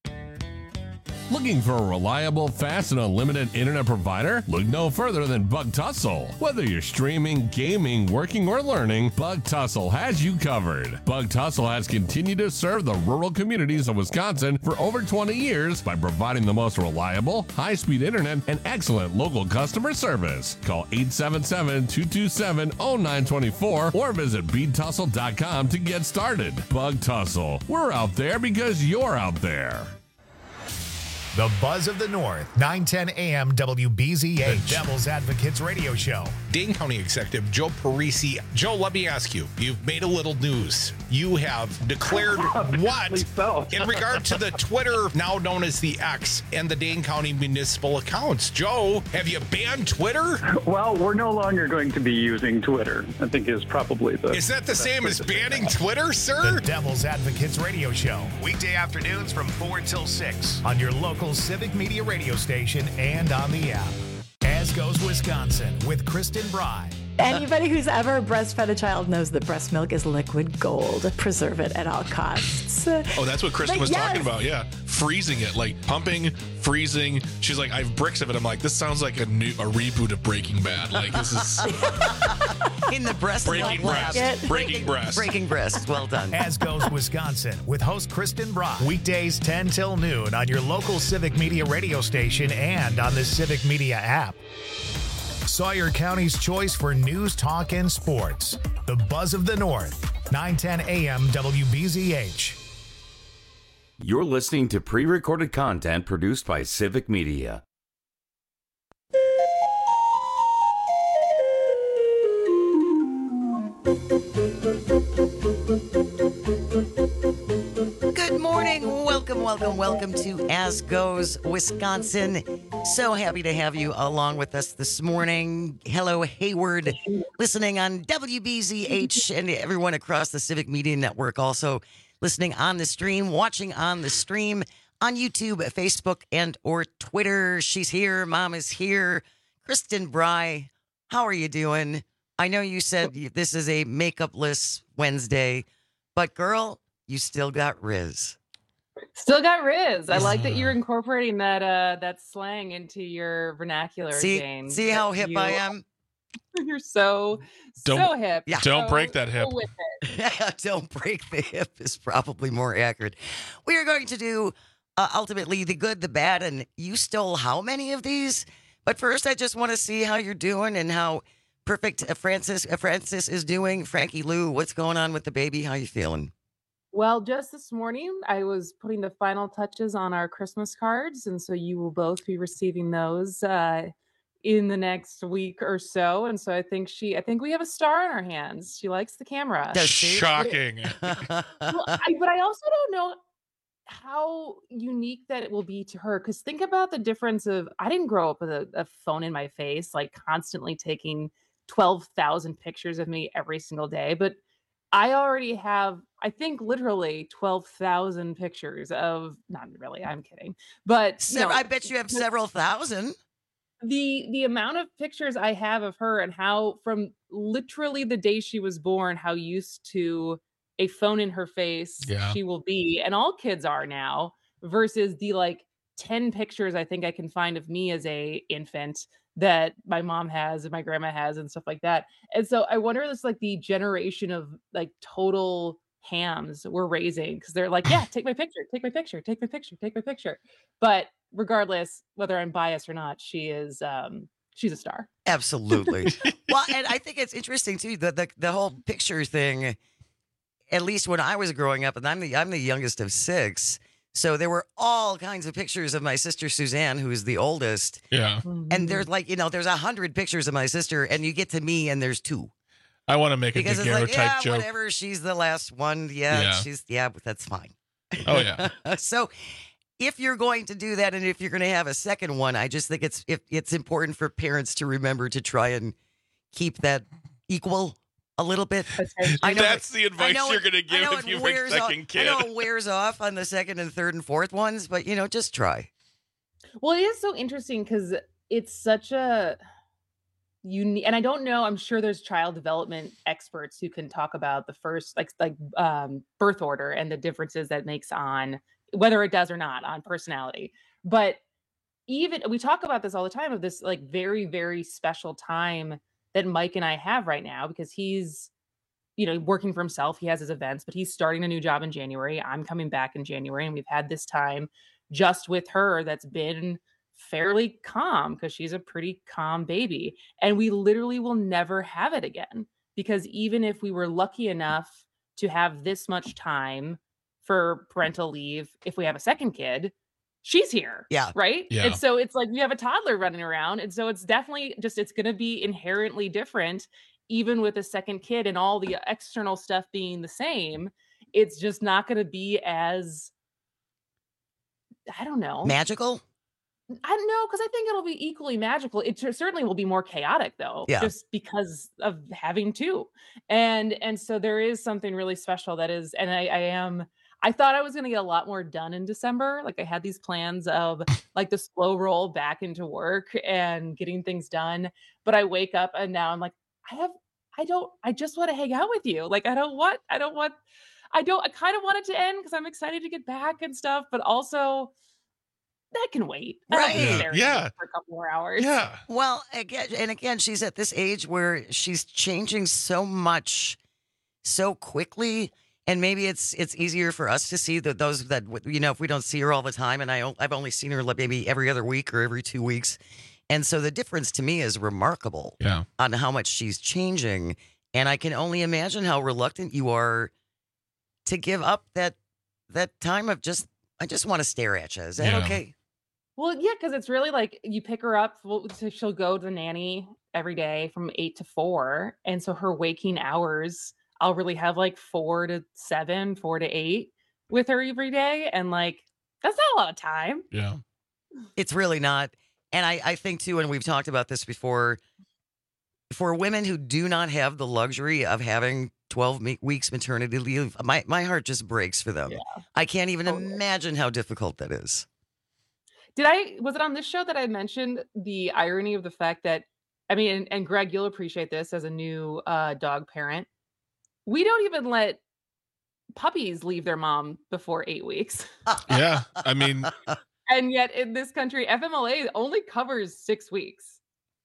Looking for a reliable, fast, and unlimited internet provider? Look no further than Bug Tussle. Whether you're streaming, gaming, working, or learning, Bug Tussle has you covered. Bug Tussle has continued to serve the rural communities of Wisconsin for over twenty years by providing the most reliable, high-speed internet and excellent local customer service. Call eight seven seven, two two seven, zero nine two four or visit bead tussle dot com to get started. Bug Tussle. We're out there because you're out there. The Buzz of the North, nine ten A M W B Z H, the Devil's Advocates radio show. Dane County Executive Joe Parisi. Joe, let me ask you, you've made a little news. You have declared what so. in regard to the Twitter, now known as the X, and the Dane County municipal accounts. Joe, have you banned Twitter? Well, we're no longer going to be using Twitter, I think is probably the... Is that the same as banning Twitter, sir? The Devil's Advocates radio show. Weekday afternoons from four till six on your local Civic Media radio station and on the app. As goes Wisconsin with Kristen Bry. Anybody who's ever breastfed a child knows that breast milk is liquid gold. Preserve it at all costs. Oh, that's what Kristen But was yes. talking about. Yeah. Freezing it, like pumping, freezing. She's like, I have bricks of it. I'm like, this sounds like a new a reboot of Breaking Bad. Like, this is In the breast breaking milk breast. lab. Breaking breast. Breaking breast. Well done. As goes Wisconsin with host Kristen Brock. Weekdays ten till noon on your local Civic Media radio station and on the Civic Media app. Sawyer County's choice for news, talk, and sports. The Buzz of the North, nine ten A M W B Z H. You're listening to pre-recorded content produced by Civic Media. welcome, welcome to As Goes Wisconsin. So happy to have you along with us this morning. Hello, Hayward, listening on W B Z H and everyone across the Civic Media Network, also listening on the stream, watching on the stream on YouTube, Facebook, and or Twitter. She's here. Mom is here. Kristen Bry, how are you doing? I know you said this is a makeup-less Wednesday, but girl, you still got Riz. Still got Riz. I like that you're incorporating that uh that slang into your vernacular, See, Jane. see how That hip you- I am? You're so so Don't- hip. yeah. Don't So- break that hip. so with it. Don't break the hip is probably more accurate. We are going to do uh, ultimately the good, the bad, and you stole how many of these? But first, I just want to see how you're doing and how perfect uh, Francis uh, Francis is doing. Frankie Lou, what's going on with the baby? How you feeling? Well, just this morning, I was putting the final touches on our Christmas cards, and so you will both be receiving those uh, in the next week or so. And so I think she, I think we have a star in our hands. She likes the camera. Shocking. Well, I, but I also don't know how unique that it will be to her. Because think about the difference of, I didn't grow up with a, a phone in my face, like constantly taking twelve thousand pictures of me every single day. But I already have, I think, literally twelve thousand pictures of, not really, I'm kidding. But you Sev- know, I bet you have several thousand. the the amount of pictures I have of her and how from literally the day she was born, how used to a phone in her face Yeah. she will be, and all kids are now, versus the like ten pictures I think I can find of me as a infant that my mom has and my grandma has and stuff like that. And so I wonder if it's like the generation of like total hams we're raising, because they're like, yeah, take my picture, take my picture, take my picture, take my picture. But regardless, whether I'm biased or not, she is um she's a star. Absolutely. Well, and I think it's interesting too, the, the the whole picture thing. At least when I was growing up, and I'm the I'm the youngest of six, so there were all kinds of pictures of my sister Suzanne, who is the oldest. Yeah. And there's like, you know, there's a hundred pictures of my sister, and you get to me, and there's two. I want to make a Because it's daguerreotype like, yeah, joke. whatever. She's the last one. Yeah, Yeah. she's yeah, but that's fine. Oh, yeah. So if you're going to do that, and if you're going to have a second one, I just think it's if it's important for parents to remember to try and keep that equal a little bit. I know That's it- the I advice know you're it- going to I give know if it you have a wears off- second kid. I know it wears off on the second and third and fourth ones, but you know, just try. Well, it is so interesting because it's such a unique, and I don't know, I'm sure there's child development experts who can talk about the first like like um birth order and the differences that makes on whether it does or not on personality. But even we talk about this all the time of this like very, very special time that Mike and I have right now, because he's, you know, working for himself. He has his events, but he's starting a new job in January. I'm coming back in January, and we've had this time just with her that's been fairly calm, because she's a pretty calm baby. And we literally will never have it again, because even if we were lucky enough to have this much time for parental leave, if we have a second kid, she's here. Yeah. Right. Yeah. And so it's like we have a toddler running around. And so it's definitely just, it's going to be inherently different, even with a second kid and all the external stuff being the same. It's just not going to be as, I don't know. Magical? I don't know, because I think it'll be equally magical. It cer- certainly will be more chaotic, though, Yeah. just because of having two. And and so there is something really special that is, and I, I am, I thought I was going to get a lot more done in December. Like I had these plans of like the slow roll back into work and getting things done. But I wake up and now I'm like, I have, I don't, I just want to hang out with you. Like I don't want, I don't want, I don't, I kind of want it to end because I'm excited to get back and stuff, but also that can wait. I don't need to Right. stare at you Yeah. for a couple more hours. Well, again, and again, she's at this age where she's changing so much so quickly. And maybe it's it's easier for us to see that those that, you know, if we don't see her all the time, and I, o- I've only seen her like maybe every other week or every two weeks. And so the difference to me is remarkable Yeah. on how much she's changing. And I can only imagine how reluctant you are to give up that that time of just, I just want to stare at you. Is that Yeah. okay? Well, yeah, because it's really like you pick her up. Well, so she'll go to the nanny every day from eight to four. And so her waking hours, I'll really have like four to seven, four to eight with her every day. And like, That's not a lot of time. Yeah. It's really not. And I, I think, too, and we've talked about this before, for women who do not have the luxury of having twelve me- weeks maternity leave, my, my heart just breaks for them. Yeah. I can't even imagine how difficult that is. Did I, was it on this show that I mentioned the irony of the fact that, I mean, and, and Greg, you'll appreciate this as a new uh, dog parent. We don't even let puppies leave their mom before eight weeks. Yeah. I mean, And yet in this country, F M L A only covers six weeks.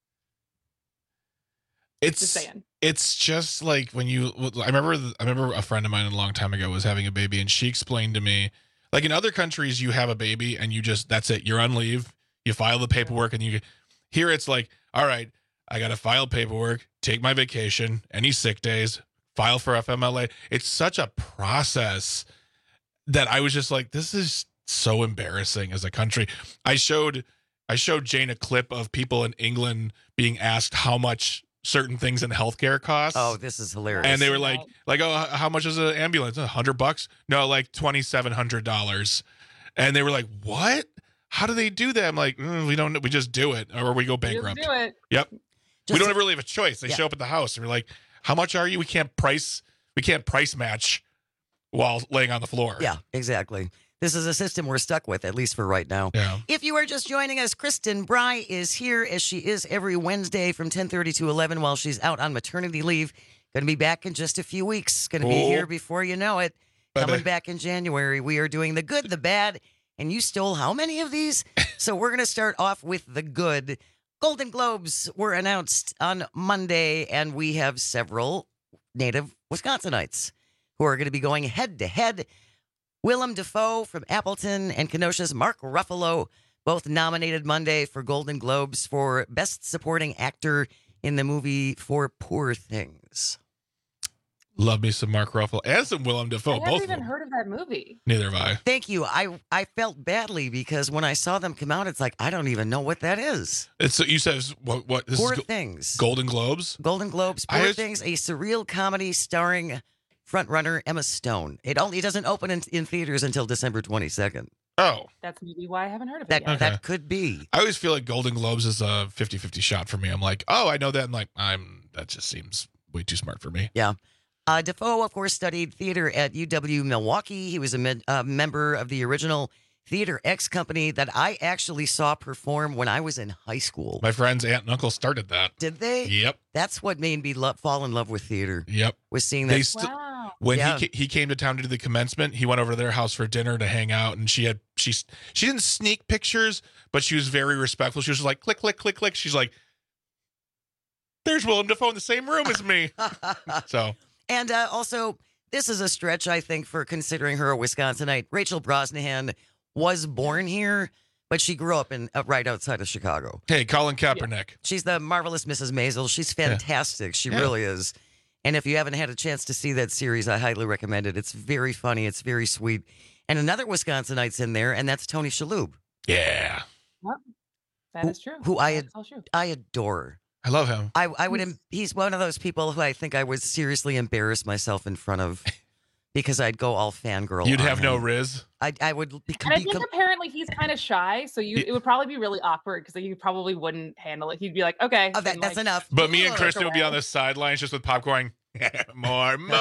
it's Just saying. it's just like when you. I remember. I remember a friend of mine a long time ago was having a baby, and she explained to me, like in other countries, you have a baby and you just that's it. You're on leave. You file the paperwork, and you. Here it's like, all right, I got to file paperwork, take my vacation, any sick days, file for F M L A. It's such a process that I was just like, this is so embarrassing as a country. I showed I showed Jane a clip of people in England being asked how much certain things in healthcare costs. Oh, this is hilarious. And they were like, like, oh, h- how much is an ambulance? A hundred bucks? No, like twenty seven hundred dollars. And they were like, what? How do they do that? I'm like, mm, we don't. We just do it, or we go bankrupt. Just do it. Yep. we Just- don't ever really have a choice. They Yeah. show up at the house and we're like, how much are you? We can't price. We can't price match while laying on the floor. Yeah, exactly. This is a system we're stuck with, at least for right now. Yeah. If you are just joining us, Kristen Bry is here as she is every Wednesday from ten thirty to eleven while she's out on maternity leave. Going to be back in just a few weeks. Going to be Oh. here before you know it. Bye-bye. Coming back in January. We are doing the good, the bad, and you stole how many of these? So we're going to start off with the good. Golden Globes were announced on Monday, and we have several native Wisconsinites who are going to be going head to head. Willem Dafoe from Appleton and Kenosha's Mark Ruffalo, both nominated Monday for Golden Globes for Best Supporting Actor in the movie For Poor Things. Love me some Mark Ruffalo and some Willem Dafoe. I haven't Both of even them. heard of that movie. Neither have I. Thank you. I I felt badly because when I saw them come out, it's like, I don't even know what that is. It's you said it's- what? What? This Poor is Go- Things. Golden Globes. Golden Globes, I Poor was- Things, a surreal comedy starring frontrunner Emma Stone. It only it doesn't open in, in theaters until December twenty-second. Oh, That's maybe why I haven't heard of it That yet. Okay. that could be. I always feel like Golden Globes is a fifty-fifty shot for me. I'm like, oh, I know that. I'm like, I'm that just seems way too smart for me. Yeah. Uh, Defoe, of course, studied theater at U W Milwaukee. He was a med- uh, member of the original Theater X company that I actually saw perform when I was in high school. My friend's aunt and uncle started that. Did they? Yep. That's what made me lo- fall in love with theater. Yep. Was seeing They that. st- Wow. When Yeah. he ca- he came to town to do the commencement, he went over to their house for dinner to hang out, and she had she she didn't sneak pictures, but she was very respectful. She was just like click click click click. She's like, "There's Willem Dafoe in the same room as me." So And uh, also, this is a stretch, I think, for considering her a Wisconsinite. Rachel Brosnahan was born here, but she grew up in uh, right outside of Chicago. hey, Colin Kaepernick. She's the marvelous Missus Maisel. She's fantastic. She Yeah. really is. And if you haven't had a chance to see that series, I highly recommend it. It's very funny. It's very sweet. And another Wisconsinite's in there, and that's Tony Shalhoub, Yeah, Yep. That is true. who I That's ad- all true. I adore. I love him. I, I would. em- He's one of those people who I think I would seriously embarrass myself in front of because I'd go all fangirl. You'd on have no him. riz. I I would. Be, And I be- think apparently he's kind of shy, so you it would probably be really awkward because you probably wouldn't handle it. He'd be like, "Okay, oh, that, and, that's like, enough. But me and Ugh. Kristen would be on the sidelines just with popcorn. more, more.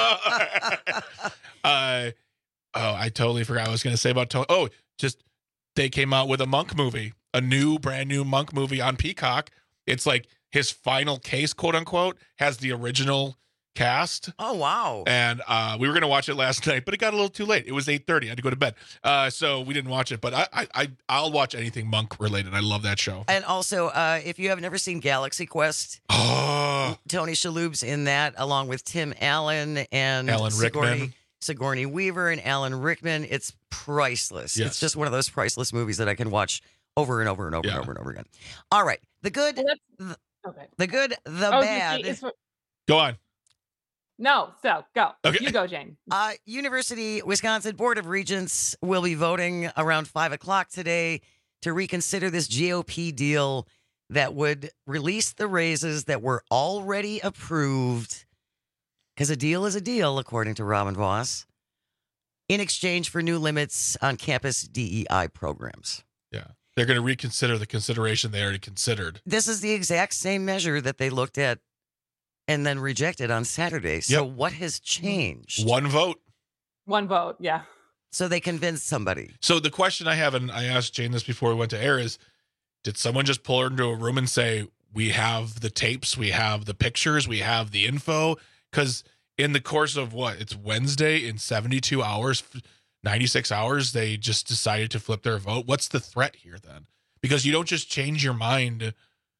uh, oh, I totally forgot what I was going to say about Tony. Oh, just they came out with a Monk movie, a new, brand new Monk movie on Peacock. It's like his final case, quote unquote, has the original cast. Oh wow. And uh, we were going to watch it last night, but it got a little too late. It was eight thirty. I had to go to bed. Uh, so we didn't watch it. But I, I, I, I'll watch anything Monk related. I love that show. And also, uh, if you have never seen Galaxy Quest, Oh, Tony Shalhoub's in that, along with Tim Allen and Alan Sigourney, Rickman. Sigourney Weaver and Alan Rickman. It's priceless. Yes. It's just one of those priceless movies that I can watch over and over and over Yeah. and over and over again. All right, the good, Well, the, that's- okay. the good, the Oh, you bad. see, it's for- go on. no, so go. Okay. You go, Jane. Uh, University Wisconsin Board of Regents will be voting around five o'clock today to reconsider this G O P deal that would release the raises that were already approved. Because a deal is a deal, according to Robin Voss. in exchange for new limits on campus D E I programs. Yeah. They're going to reconsider the consideration they already considered. This is the exact same measure that they looked at and then rejected on Saturday. So Yep. what has changed? One vote. One vote, yeah. So they convinced somebody. So the question I have, and I asked Jane this before we went to air, is did someone just pull her into a room and say, we have the tapes, we have the pictures, we have the info? Because in the course of what? It's Wednesday, in seventy-two hours, ninety-six hours, they just decided to flip their vote. What's the threat here then? Because you don't just change your mind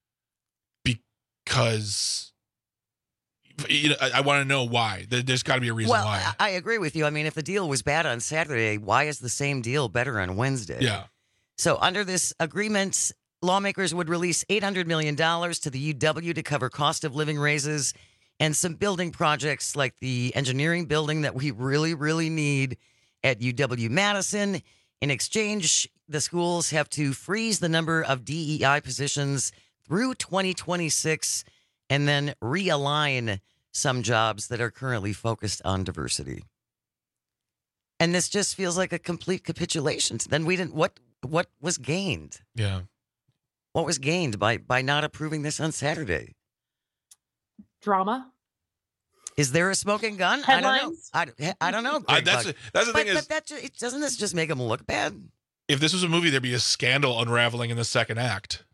because... You know, I, I want to know why. There, there's got to be a reason well, why. I, I agree with you. I mean, if the deal was bad on Saturday, why is the same deal better on Wednesday? Yeah. So under this agreement, lawmakers would release eight hundred million dollars to the U W to cover cost of living raises and some building projects like the engineering building that we really, really need at U W-Madison. In exchange, the schools have to freeze the number of D E I positions through twenty twenty-six and then realign some jobs that are currently focused on diversity. And this just feels like a complete capitulation. Then we didn't, what what was gained? Yeah. What was gained by by not approving this on Saturday? Drama. Is there a smoking gun? Headlines? I don't know. I, I don't know. I, Greg that's Buck. the- that's the but, thing is- but that ju- it, doesn't this just make them look bad? If this was a movie, there'd be a scandal unraveling in the second act.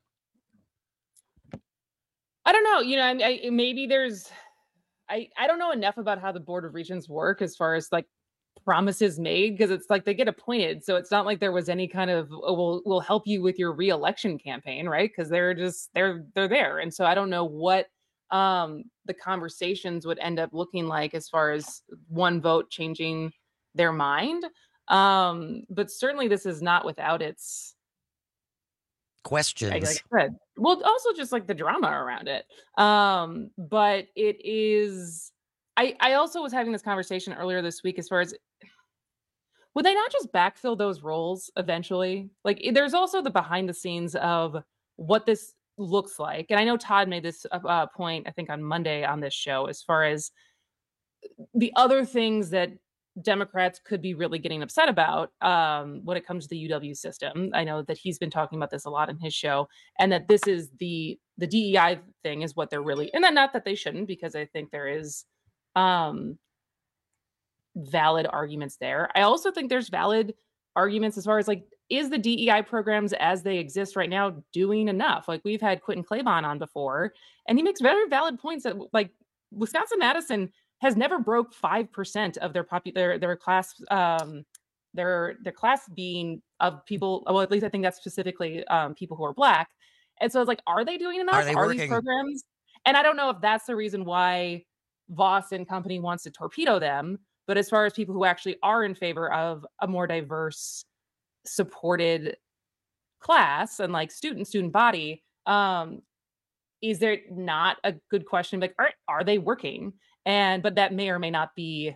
I don't know. You know, I, I, maybe there's, I, I don't know enough about how the Board of Regents work as far as like promises made, because it's like they get appointed. So it's not like there was any kind of, oh, we'll, we'll help you with your reelection campaign, right? Because they're just, they're, they're there. And so I don't know what um, the conversations would end up looking like as far as one vote changing their mind. Um, but certainly this is not without its questions. Like, like I said, well, also just like the drama around it. Um, but it is. I I also was having this conversation earlier this week as far as would they not just backfill those roles eventually? Like, there's also the behind the scenes of what this looks like, and I know Todd made this uh, point I think on Monday on this show as far as the other things that Democrats could be really getting upset about um, when it comes to the U W system. I know that he's been talking about this a lot in his show, and that this is the the D E I thing is what they're really, and then not that they shouldn't, because I think there is um, valid arguments there. I also think there's valid arguments as far as like, is the D E I programs as they exist right now doing enough? Like we've had Quentin Claiborne on before, and he makes very valid points that like Wisconsin-Madison has never broke five percent of their popu- their, their class, um, their their class being of people. Well, at least I think that's specifically um, people who are Black. And so it's like, are they doing enough? Are they are working? These programs? And I don't know if that's the reason why Voss and company wants to torpedo them. But as far as people who actually are in favor of a more diverse, supported class and like student student body, um, is there not a good question? Like, are are they working? And but that may or may not be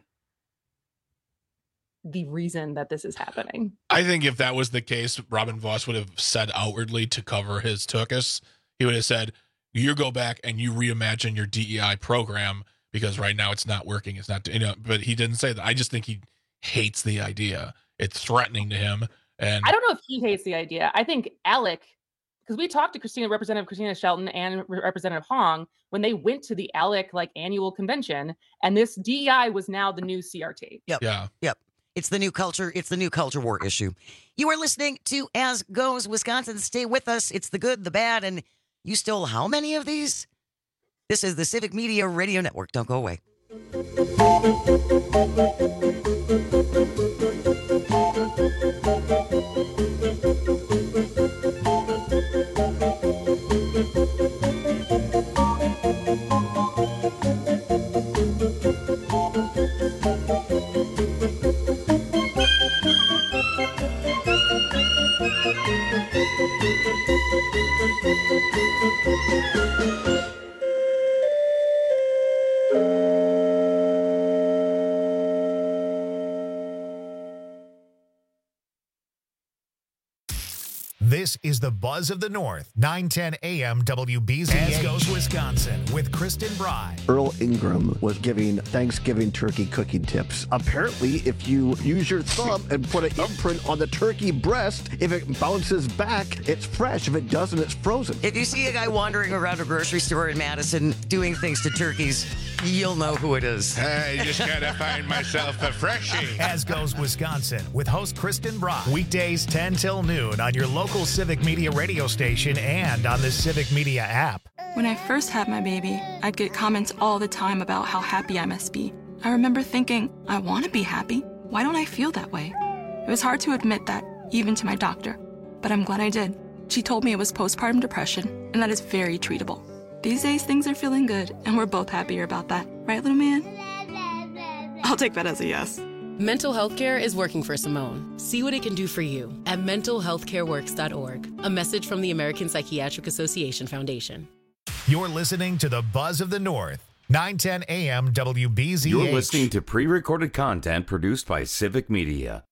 the reason that this is happening. I think if that was the case, Robin Voss would have said outwardly to cover his tuchus, he would have said, you go back and you reimagine your D E I program because right now it's not working. It's not, you know, but he didn't say that. I just think he hates the idea. It's threatening to him. And I don't know if he hates the idea. I think Alec, because we talked to Christina, Representative Christina Shelton and Representative Hong when they went to the Alec like annual convention, and this D E I was now the new C R T. Yep. Yeah. Yep. It's the new culture. It's the new culture war issue. You are listening to As Goes Wisconsin. Stay with us. It's the good, the bad, and you stole how many of these? This is the Civic Media Radio Network. Don't go away. This This is the Buzz of the North, nine ten A M W B Z H. As goes Wisconsin with Kristen Bry. Earl Ingram was giving Thanksgiving turkey cooking tips. Apparently, if you use your thumb and put an imprint on the turkey breast, if it bounces back, it's fresh. If it doesn't, it's frozen. If you see a guy wandering around a grocery store in Madison doing things to turkeys, you'll know who it is. I just gotta find myself a freshie. As goes Wisconsin with host Kristen Brock. Weekdays ten till noon on your local Civic Media radio station and on the Civic Media app. When I first had my baby, I'd get comments all the time about how happy I must be. I remember thinking, I want to be happy. Why don't I feel that way? It was hard to admit that, even to my doctor. But I'm glad I did. She told me it was postpartum depression, and that is very treatable. These days, things are feeling good, and we're both happier about that. Right, little man? I'll take that as a yes. Mental health care is working for Simone. See what it can do for you at mental health care works dot org. A message from the American Psychiatric Association Foundation. You're listening to the Buzz of the North, nine ten A M W B Z H. You're listening to pre-recorded content produced by Civic Media.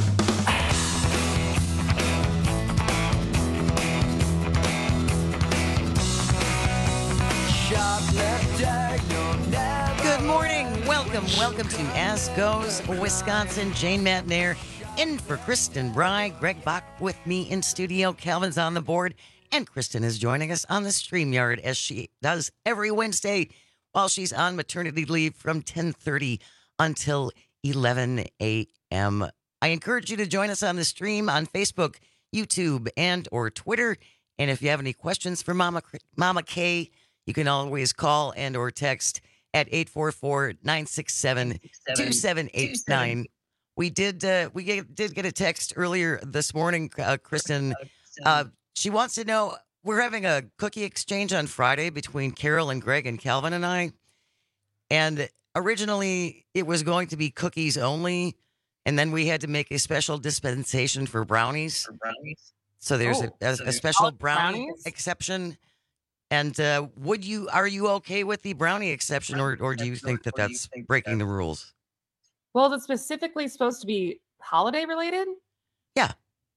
Good morning. Welcome, welcome to As Goes Wisconsin. Jane Matnair in for Kristen Bry. Greg Bach with me in studio. Calvin's on the board. And Kristen is joining us on the StreamYard as she does every Wednesday while she's on maternity leave from ten thirty until eleven a.m. I encourage you to join us on the stream on Facebook, YouTube, and or Twitter. And if you have any questions for Mama, Mama K, you can always call and or text at eight four four, nine six seven, two seven eight nine. We did uh, we get, did get a text earlier this morning, uh, Kristen. Uh, she wants to know, we're having a cookie exchange on Friday between Carol and Greg and Calvin and I. And originally it was going to be cookies only. And then we had to make a special dispensation for brownies. For brownies. So there's Oh, a, a, so a special there's brownie brownies? exception. And uh, would you are you okay with the brownie exception, or or do you think that that's breaking the rules? Well, is it specifically supposed to be holiday related? Yeah.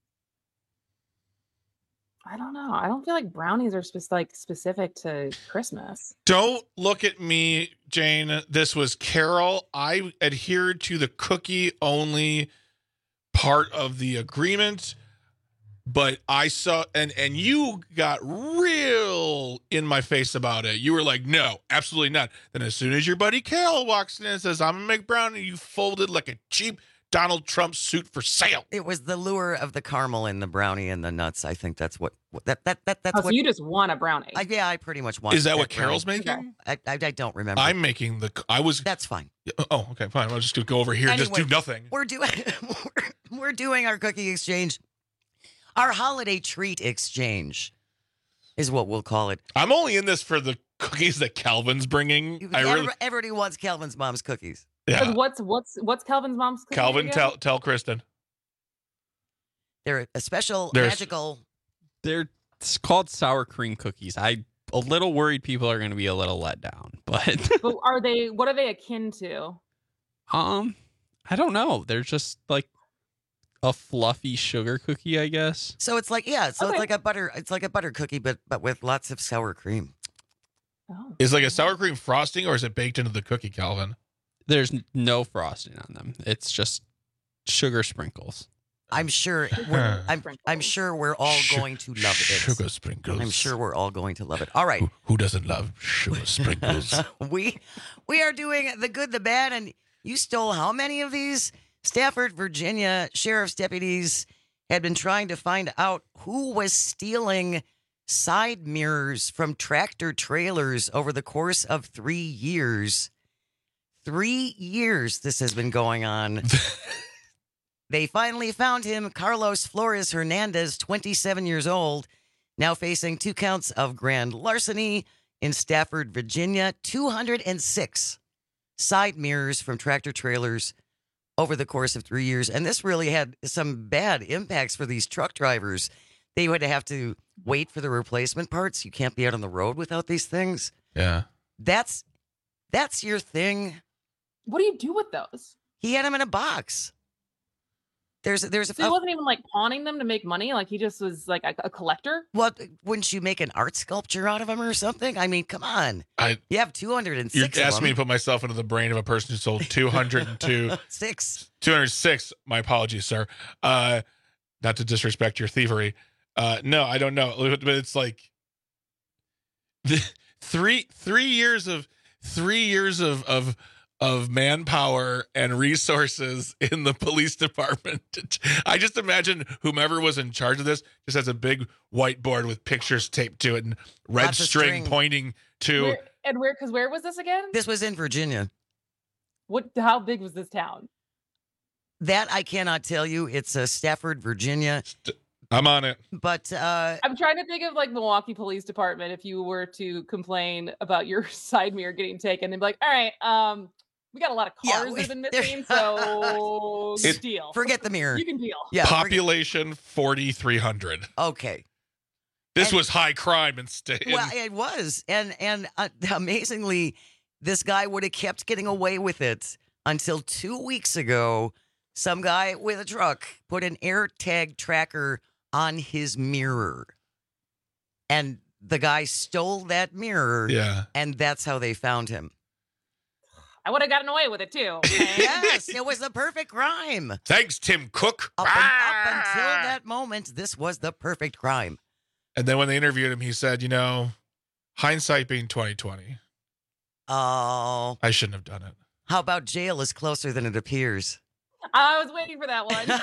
I don't know. I don't feel like brownies are spec- like specific to Christmas. Don't look at me, Jane. This was Carol. I adhered to the cookie only part of the agreement, but I saw and and you got real in my face about it. You were like, no, absolutely not. Then as soon as your buddy Carol walks in and says, I'm gonna make brownie, you folded like a cheap Donald Trump suit for sale. It was the lure of the caramel and the brownie and the nuts. I think that's what that that that that's Oh, so what you just want a brownie. I, yeah, I pretty much want. Is that what brownie. Carol's making? I, I I don't remember. I'm making the. I was. That's fine. Oh, okay, fine. I'll just go over here and just do Anyway, nothing. We're doing we're, we're doing our cookie exchange. Our holiday treat exchange is what we'll call it. I'm only in this for the cookies that Calvin's bringing. I Everybody, really, everybody wants Calvin's mom's cookies. yeah. What's what's what's Calvin's mom's cookie Calvin, again? tell tell Kristen. They're a special There's- magical. They're it's called sour cream cookies. I a little worried people are going to be a little let down, but But are they? What are they akin to? um, I don't know. They're just like a fluffy sugar cookie, I guess. So it's like yeah, so Okay. it's like a butter. It's like a butter cookie, but but with lots of sour cream. Is like a sour cream frosting, or is it baked into the cookie, Calvin? There's n- no frosting on them. It's just sugar sprinkles. I'm sure. We're, I'm I'm sure we're all going to love it. Sugar sprinkles. I'm sure we're all going to love it. All right. Who, who doesn't love sugar sprinkles? we we are doing the good, the bad, and you stole how many of these? Stafford, Virginia sheriff's deputies had been trying to find out who was stealing side mirrors from tractor trailers over the course of three years. Three years this has been going on. They finally found him, Carlos Flores Hernandez, twenty-seven years old, now facing two counts of grand larceny in Stafford, Virginia, two hundred six side mirrors from tractor trailers over the course of three years. And this really had some bad impacts for these truck drivers. They would have to wait for the replacement parts. You can't be out on the road without these things. Yeah. That's that's your thing. What do you do with those? He had them in a box. There's there's a, So he wasn't even like pawning them to make money. Like he just was like a, a collector. What wouldn't you make an art sculpture out of them or something? I mean, come on. I you have two hundred You're six. asking me to put myself into the brain of a person who sold two hundred two. Six. two hundred six. My apologies, sir. Uh, not to disrespect your thievery. Uh, no, I don't know. But it's like the three three years of three years of of of manpower and resources in the police department. I just imagine whomever was in charge of this just has a big whiteboard with pictures taped to it and red Lots of string, string. pointing to. Where, and where? Because where was this again? This was in Virginia. What? How big was this town? That I cannot tell you. It's uh, Stafford, Virginia. I'm on it. But uh, I'm trying to think of like Milwaukee Police Department. If you were to complain about your side mirror getting taken, they'd be like, "All right, um, we got a lot of cars Yeah, we- that have been missing, so It- deal. forget the mirror. You can deal." Yeah. forget- Population forty-three hundred. Okay. This And- was high crime in state. Well, it was, and and uh, amazingly, this guy would have kept getting away with it until two weeks ago. Some guy with a truck put an AirTag tracker on his mirror, and the guy stole that mirror. Yeah. And that's how they found him. I would have gotten away with it too. Yes, it was the perfect crime. Thanks, Tim Cook. Up, un- up until that moment, this was the perfect crime. And then when they interviewed him, he said, "You know, hindsight being twenty twenty, Oh, I shouldn't have done it." how about jail is closer than it appears? I was waiting for that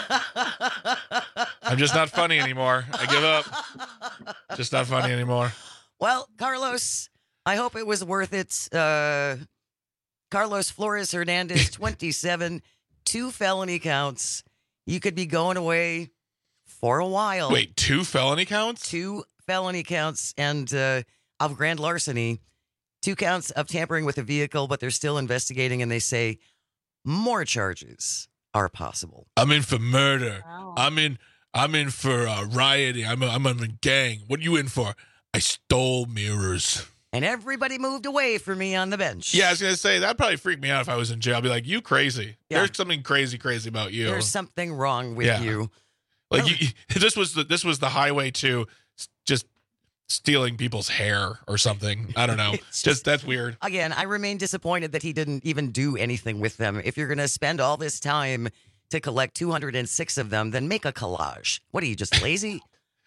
one. I'm just not funny anymore. I give up. Just not funny anymore. Well, Carlos, I hope it was worth it. Uh, Carlos Flores Hernandez, twenty-seven, two felony counts. You could be going away for a while. Wait, two felony counts? Two felony counts and uh, of grand larceny. Two counts of tampering with a vehicle, but they're still investigating, and they say more charges are possible. I'm in for murder. Wow. I'm in. I'm in for uh, rioting. I'm. A, I'm in a gang. What are you in for? I stole mirrors. And everybody moved away from me on the bench. Yeah, I was gonna say that'd probably freak me out if I was in jail. I'd be like, "You crazy? Yeah. There's something crazy, crazy about you." There's something wrong with Yeah. you. Like you, this was the this was the highway to s- just stealing people's hair or something. I don't know. It's just that's weird. Again, I remain disappointed that he didn't even do anything with them. If you're going to spend all this time to collect two hundred six of them, then make a collage. What are you, just lazy?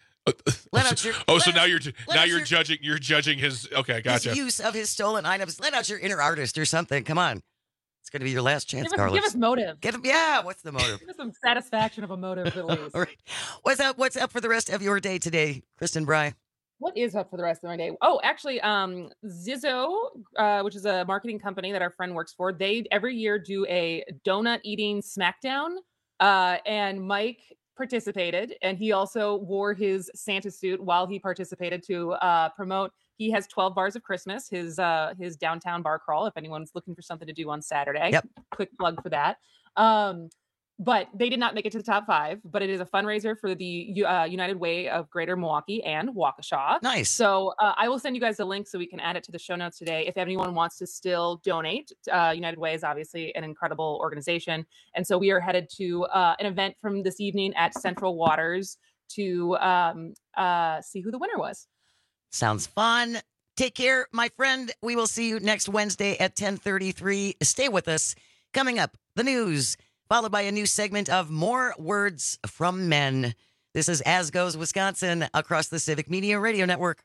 Let out your, Oh, let so out- now you're let now out you're your- judging you're judging his okay, gotcha. his use of his stolen items. Let out your inner artist or something. Come on. It's going to be your last chance, Give us, Carlos. give us motive. Get him. Yeah, what's the motive? Give us some satisfaction of a motive at least. All right. What's up? What's up for the rest of your day today, Kristen Bry? What is up for the rest of my day? Oh, actually, um, Zizzo, uh, which is a marketing company that our friend works for, they every year do a donut eating smackdown. Uh, and Mike participated, and he also wore his Santa suit while he participated to uh, promote. He has twelve Bars of Christmas, his uh, his downtown bar crawl. If anyone's looking for something to do on Saturday, Yep. quick plug for that. Um, but they did not make it to the top five. But it is a fundraiser for the uh, United Way of Greater Milwaukee and Waukesha. Nice. So uh, I will send you guys the link so we can add it to the show notes today. If anyone wants to still donate, uh, United Way is obviously an incredible organization. And so we are headed to uh, an event from this evening at Central Waters to um, uh, see who the winner was. Sounds fun. Take care, my friend. We will see you next Wednesday at ten thirty-three. Stay with us. Coming up, the news, followed by a new segment of More Words from Men. This is As Goes Wisconsin across the Civic Media Radio Network.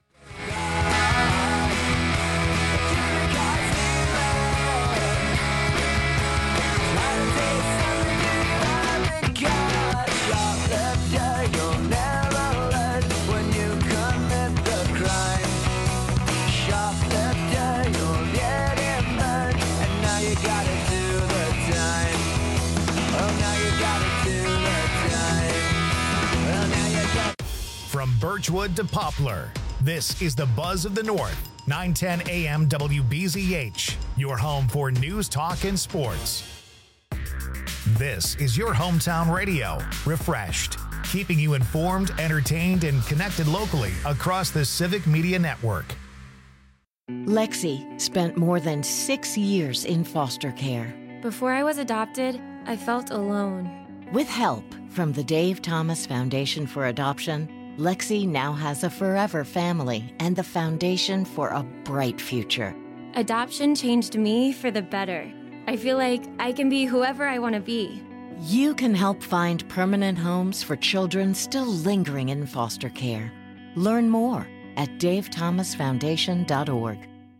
From Birchwood to Poplar, this is the Buzz of the North, nine ten A M W B Z H, your home for news, talk, and sports. This is your hometown radio, refreshed, keeping you informed, entertained, and connected locally across the Civic Media Network. Lexi spent more than six years in foster care. Before I was adopted, I felt alone. With help from the Dave Thomas Foundation for Adoption, Lexi now has a forever family and the foundation for a bright future. Adoption changed me for the better. I feel like I can be whoever I want to be. You can help find permanent homes for children still lingering in foster care. Learn more at dave thomas foundation dot org.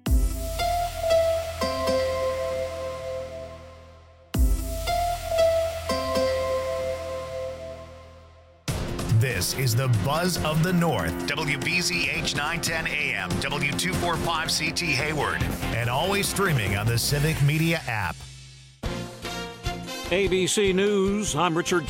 This is the Buzz of the North, W B Z H nine ten A M, W two forty-five C T Hayward, and always streaming on the Civic Media app. A B C News, I'm Richard